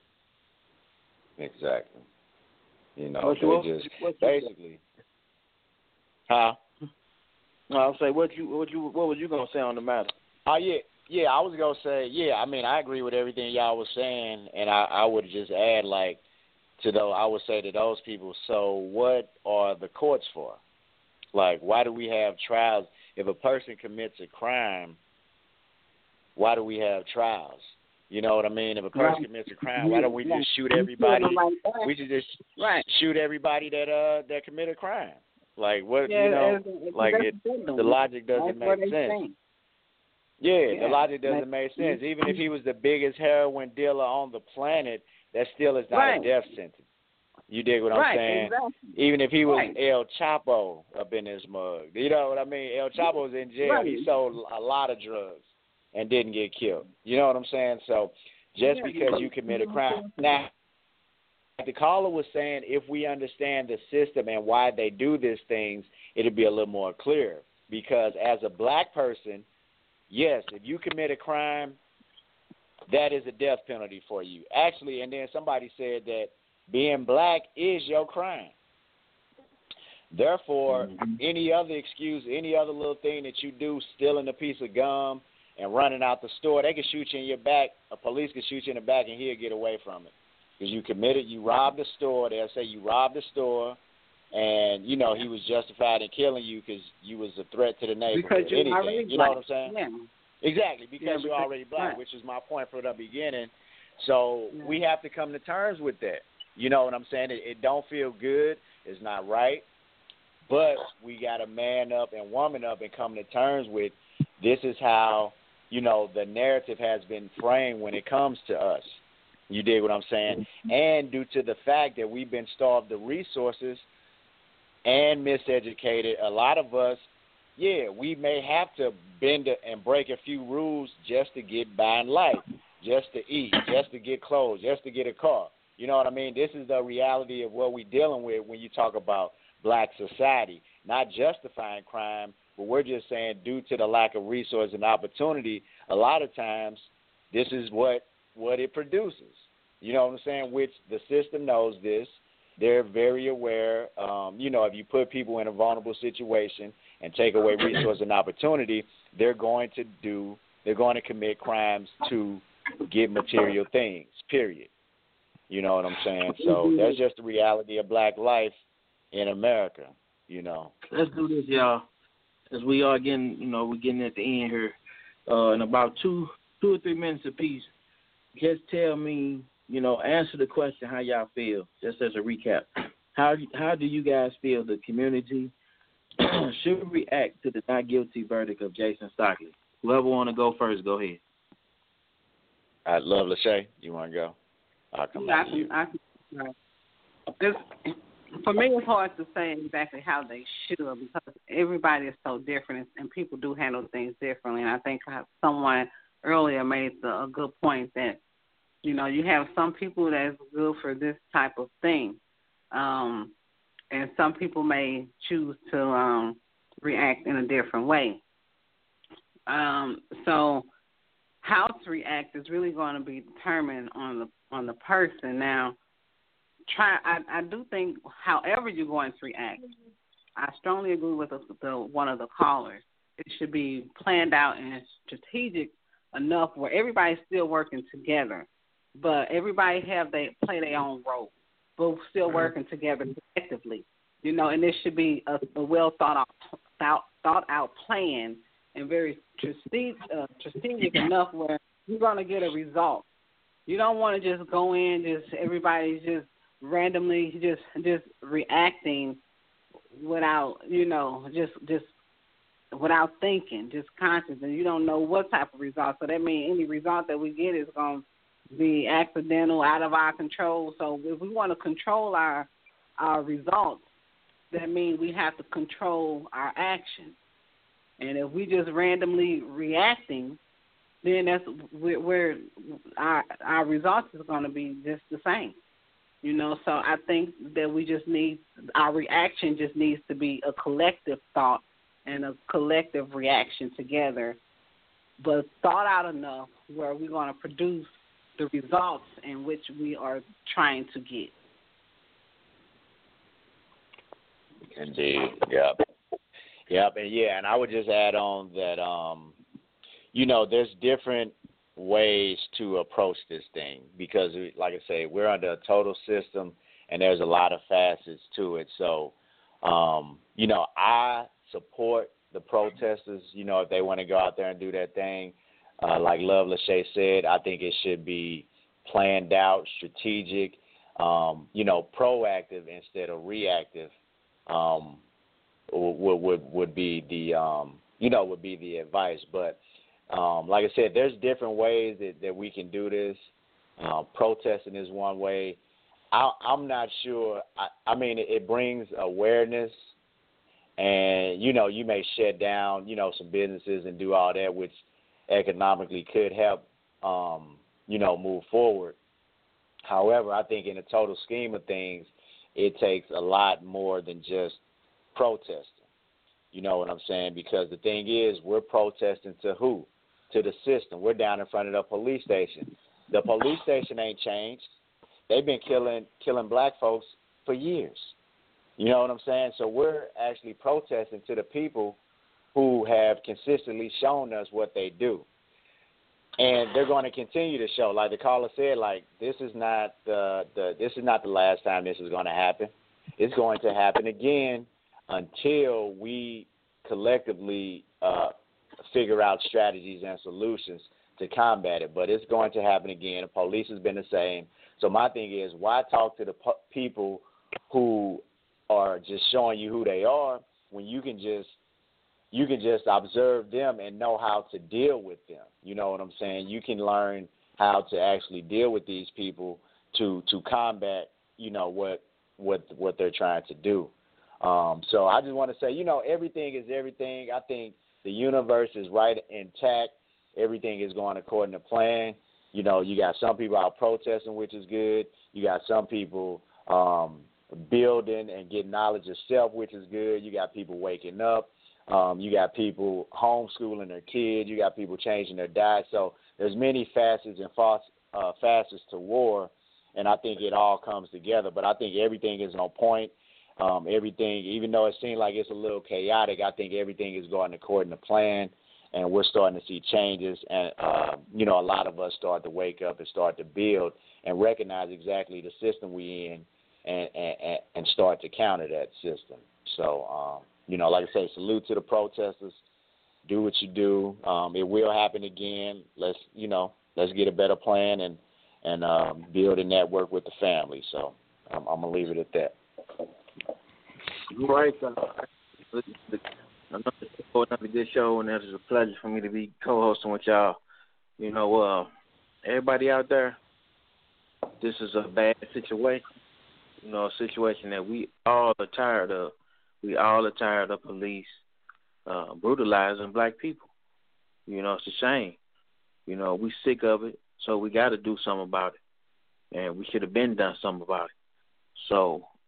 Exactly. You know, what they you, just what you, basically. Huh? I'll say what you what you what was you gonna say on the matter? Oh yeah, yeah. I was gonna say yeah. I mean, I agree with everything y'all was saying, and I, I would just add like to those. I would say to those people. So what are the courts for? Like, why do we have trials? If a person commits a crime, why do we have trials? You know what I mean? If a person Right. commits a crime, why don't we Yeah. just shoot everybody? Like We should just right. shoot everybody that uh that committed a crime. Like what Yeah, you know? it's, it's, like that's it, what the logic doesn't that's make what they sense. think. Yeah, Yeah, the logic doesn't like- make sense. Even if he was the biggest heroin dealer on the planet, that still is not Right. a death sentence. You dig what I'm Right, saying? exactly. Even if he was Right. El Chapo up in his mug. You know what I mean? El Chapo was in jail. Right. He sold a lot of drugs and didn't get killed. You know what I'm saying? So just Yeah, because you commit a crime. Now, like the caller was saying, if we understand the system and why they do these things, it'll be a little more clear. Because as a black person, yes, if you commit a crime, that is a death penalty for you. Actually, and then somebody said that being black is your crime. Therefore, mm-hmm. any other excuse, any other little thing that you do, stealing a piece of gum and running out the store, they can shoot you in your back. A police can shoot you in the back, and he'll get away from it. Because you committed, you robbed the store. They'll say you robbed the store, and, you know, he was justified in killing you because you was a threat to the neighborhood. Because you're Anything. already You know black. what I'm saying? Yeah. Exactly, because, yeah, because you're already black, right. which is my point from the beginning. So yeah. we have to come to terms with that. You know what I'm saying? It, it don't feel good. It's not right. But we got to man up and woman up and come to terms with this is how, you know, the narrative has been framed when it comes to us. You dig what I'm saying? And due to the fact that we've been starved of resources and miseducated, a lot of us, yeah, we may have to bend and break a few rules just to get by in life, just to eat, just to get clothes, just to get a car. You know what I mean? This is the reality of what we're dealing with when you talk about black society. Not justifying crime, but we're just saying due to the lack of resource and opportunity, a lot of times this is what, what it produces. You know what I'm saying? Which the system knows this. They're very aware. Um, you know, if you put people in a vulnerable situation and take away resource and opportunity, they're going to do, they're going to commit crimes to get material things, period. You know what I'm saying? So that's just the reality of black life in America, you know. Let's do this, y'all. As we are getting, you know, we're getting at the end here. Uh, in about two, two or three minutes apiece, just tell me, you know, answer the question how y'all feel, just as a recap. How how do you guys feel the community should react to the not guilty verdict of Jason Stockley? Whoever want to go first, go ahead. I'd love Lachey. You want to go? I'll come yeah, back to you. I can, I can, it's, for me, it's hard to say exactly how they should because everybody is so different and people do handle things differently. And I think someone earlier made the, a good point that, you know, you have some people that's good for this type of thing. Um, and some people may choose to um, react in a different way. Um, so how to react is really going to be determined on the on the person. Now, try. I, I do think, however you're going to react, I strongly agree with the, the one of the callers. It should be planned out and strategic enough where everybody's still working together, but everybody have they play their own role, but still working together collectively. You know, and this should be a, a well thought out, thought, thought out plan and very strategic, uh, strategic enough where you're going to get a result. You don't want to just go in, just everybody's just randomly just just reacting without, you know, just just without thinking, just conscious, and you don't know what type of result. So that means any result that we get is going to be accidental, out of our control. So if we want to control our our results, that means we have to control our actions. And if we just randomly reacting, then that's where, where our our results is going to be just the same. You know, so I think that we just need, our reaction just needs to be a collective thought and a collective reaction together, but thought out enough where we're going to produce the results in which we are trying to get. Indeed, yep. Yep, and yeah, and I would just add on that, um, you know, there's different ways to approach this thing because, like I say, we're under a total system and there's a lot of facets to it. So, um, you know, I support the protesters, you know, if they want to go out there and do their thing. Uh, like Love Lachey said, I think it should be planned out, strategic, um, you know, proactive instead of reactive. Um, would would would be the um, you know would be the advice. But um, like I said, there's different ways that, that we can do this. Uh, protesting is one way. I, I'm not sure. I, I mean, it, it brings awareness, and you know, you may shut down you know some businesses and do all that, which economically could help um, you know move forward. However, I think in the total scheme of things, it takes a lot more than just protesting. You know what I'm saying? Because the thing is, we're protesting to who? To the system. We're down in front of the police station. The police station ain't changed. They've been killing killing black folks for years. You know what I'm saying? So we're actually protesting to the people who have consistently shown us what they do. And they're going to continue to show. Like the caller said, like this is not the, the this is not the last time this is going to happen. It's going to happen again until we collectively uh, figure out strategies and solutions to combat it. But it's going to happen again. The police has been the same. So my thing is, why talk to the po- people who are just showing you who they are when you can just you can just observe them and know how to deal with them. You know what I'm saying? You can learn how to actually deal with these people to to combat, you know, what what what they're trying to do. Um, so I just want to say, you know, everything is everything. I think the universe is right intact. Everything is going according to plan. You know, you got some people out protesting, which is good. You got some people um, building and getting knowledge of self, which is good. You got people waking up. Um, you got people homeschooling their kids. You got people changing their diet. So there's many facets and fa- uh, facets to war, and I think it all comes together. But I think everything is on point. Um, everything, even though it seems like it's a little chaotic, I think everything is going according to plan, and we're starting to see changes. And, uh, you know, a lot of us start to wake up and start to build and recognize exactly the system we in and, and, and start to counter that system. So, um, you know, like I say, salute to the protesters. Do what you do. Um, it will happen again. Let's, you know, let's get a better plan and, and um, build a network with the family. So um, I'm going to leave it at that. Right. Uh, another, another good show, and it's a pleasure for me to be co-hosting with y'all. You know, uh, everybody out there, this is a bad situation. You know, a situation that we all are tired of. We all are tired of police uh, brutalizing black people. You know, it's a shame. You know, we sick of it, so we got to do something about it. And we should have been done something about it. So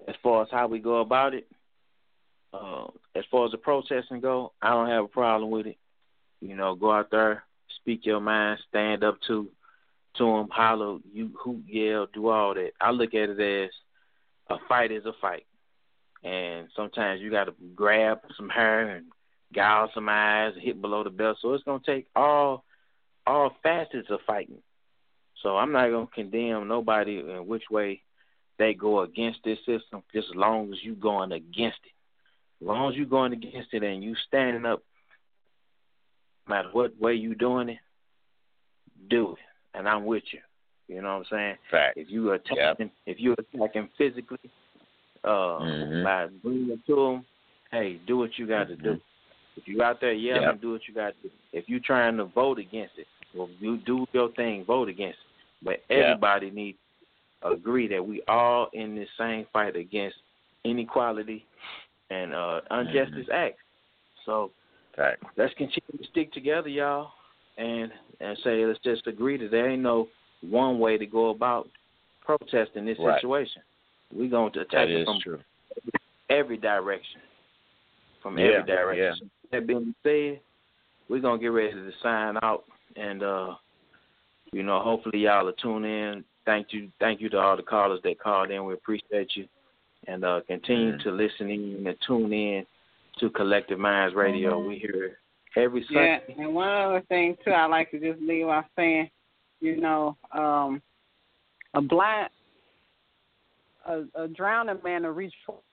as far as how we go about it, uh, as far as the protesting go, I don't have a problem with it. You know, go out there, speak your mind, stand up to to them, holler, you hoot, yell, do all that. I look at it as a fight is a fight. And sometimes you got to grab some hair and gouge some eyes, hit below the belt. So it's going to take all all facets of fighting. So I'm not going to condemn nobody in which way they go against this system, just as long as you going against it. As long as you going against it and you standing up, no matter what way you doing it, do it. And I'm with you. You know what I'm saying? Fact. If you attacking, yep. if you attacking physically, uh, mm-hmm. by bringing it to them, hey, do what you got to mm-hmm. do. If you out there yelling, yep. do what you got to do. If you trying to vote against it, well, you do your thing, vote against it. But everybody yep. needs to agree that we all in this same fight against inequality and uh, injustice mm-hmm. acts. So Fact. Let's continue to stick together, y'all, and and say let's just agree that there ain't no one way to go about protesting this right. situation. We're going to attack that it from true. every direction. From yeah, every direction. Yeah. That being said, we're going to get ready to sign out, and, uh, you know, hopefully y'all will tune in. Thank you thank you to all the callers that called in. We appreciate you. And uh, continue mm-hmm. to listen in and tune in to Collective Minds Radio. Mm-hmm. We hear every Sunday. Yeah, and one other thing, too, I like to just leave off saying, you know, um, a blind, a, a drowning man will reach for.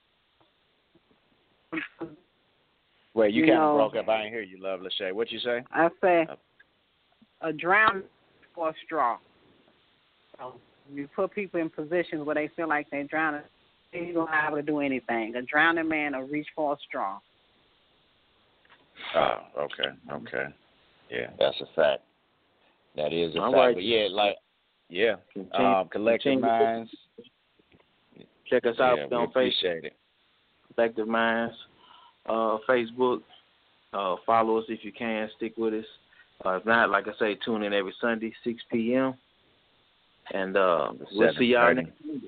Wait, you, you kind of know, broke up. I didn't hear you, Love Lachey. What you say? I say a drowning for a straw. So you put people in positions where they feel like they're drowning, they ain't gonna be able to do anything. A drowning man will reach for a straw. Oh, okay, okay, yeah, that's a fact. That is a All fact. right. But yeah, like, yeah, continue, um, Collective continue. Minds. Check us out yeah, on we appreciate Facebook. it. Collective Minds, uh, Facebook. Uh, follow us if you can. Stick with us. Uh, if not, like I say, tune in every Sunday, six p.m. And uh, we'll see y'all next Sunday.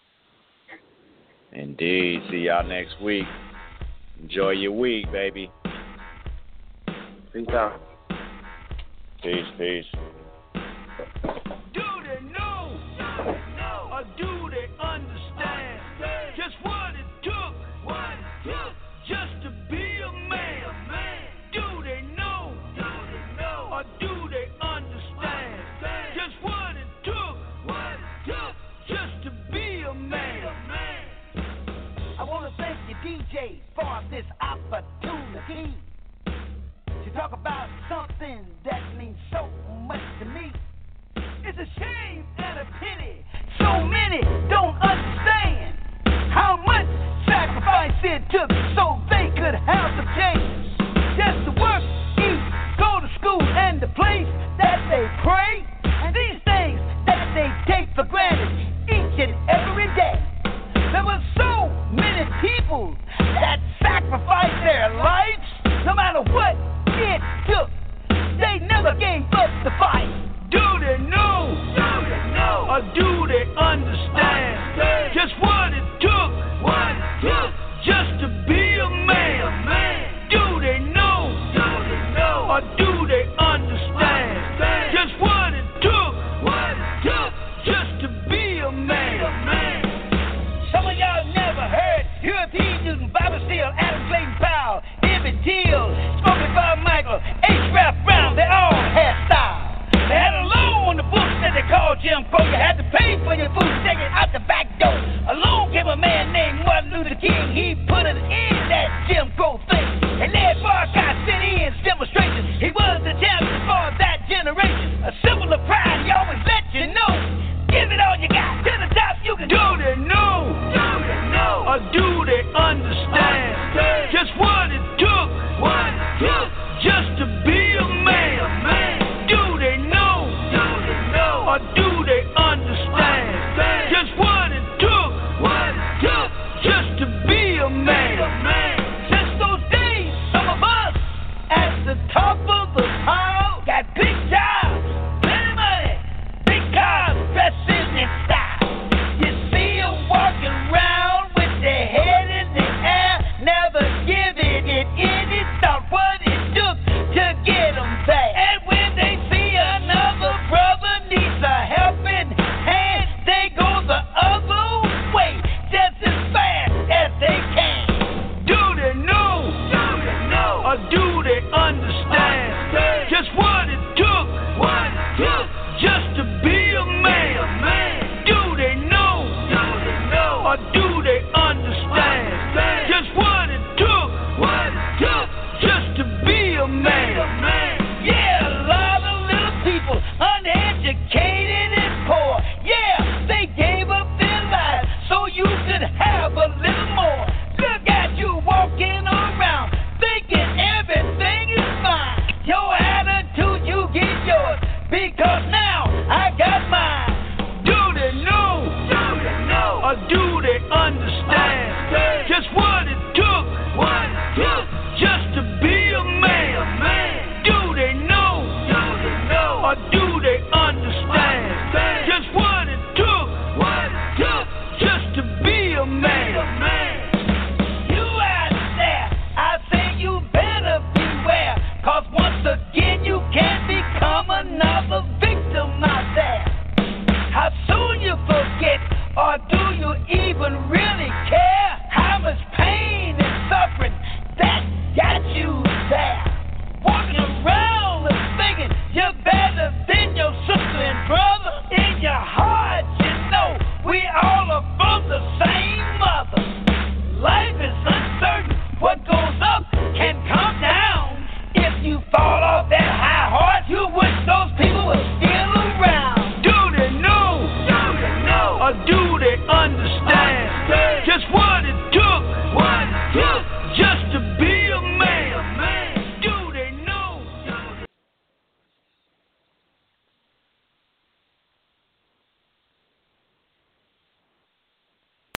Indeed. See y'all next week. Enjoy your week, baby. Peace out. Peace, peace. Do they know? Or do they understand just what it took? What it took just to be a man? Do they know? Or do they understand just what it took? What it took just to be a man? I want to thank you, D J, for this opportunity to talk about something that means so much to me. It's a shame and a pity so many don't understand how much sacrifice it took so they could have the chance just to work, eat, go to school, and the place that they pray, and these things that they take for granted each and every day. There were so many people that sacrificed their lives, no matter what it took. They never gave up the fight. Do they know? Do they know? Or do they understand just what it took? What it took just to be a man? Do they know? Do they know? Or do they understand just what it took? What it took just to be a man? Some of y'all never heard European Newton, Bobby Steele, Adam Clayton Powell, Emmett Till,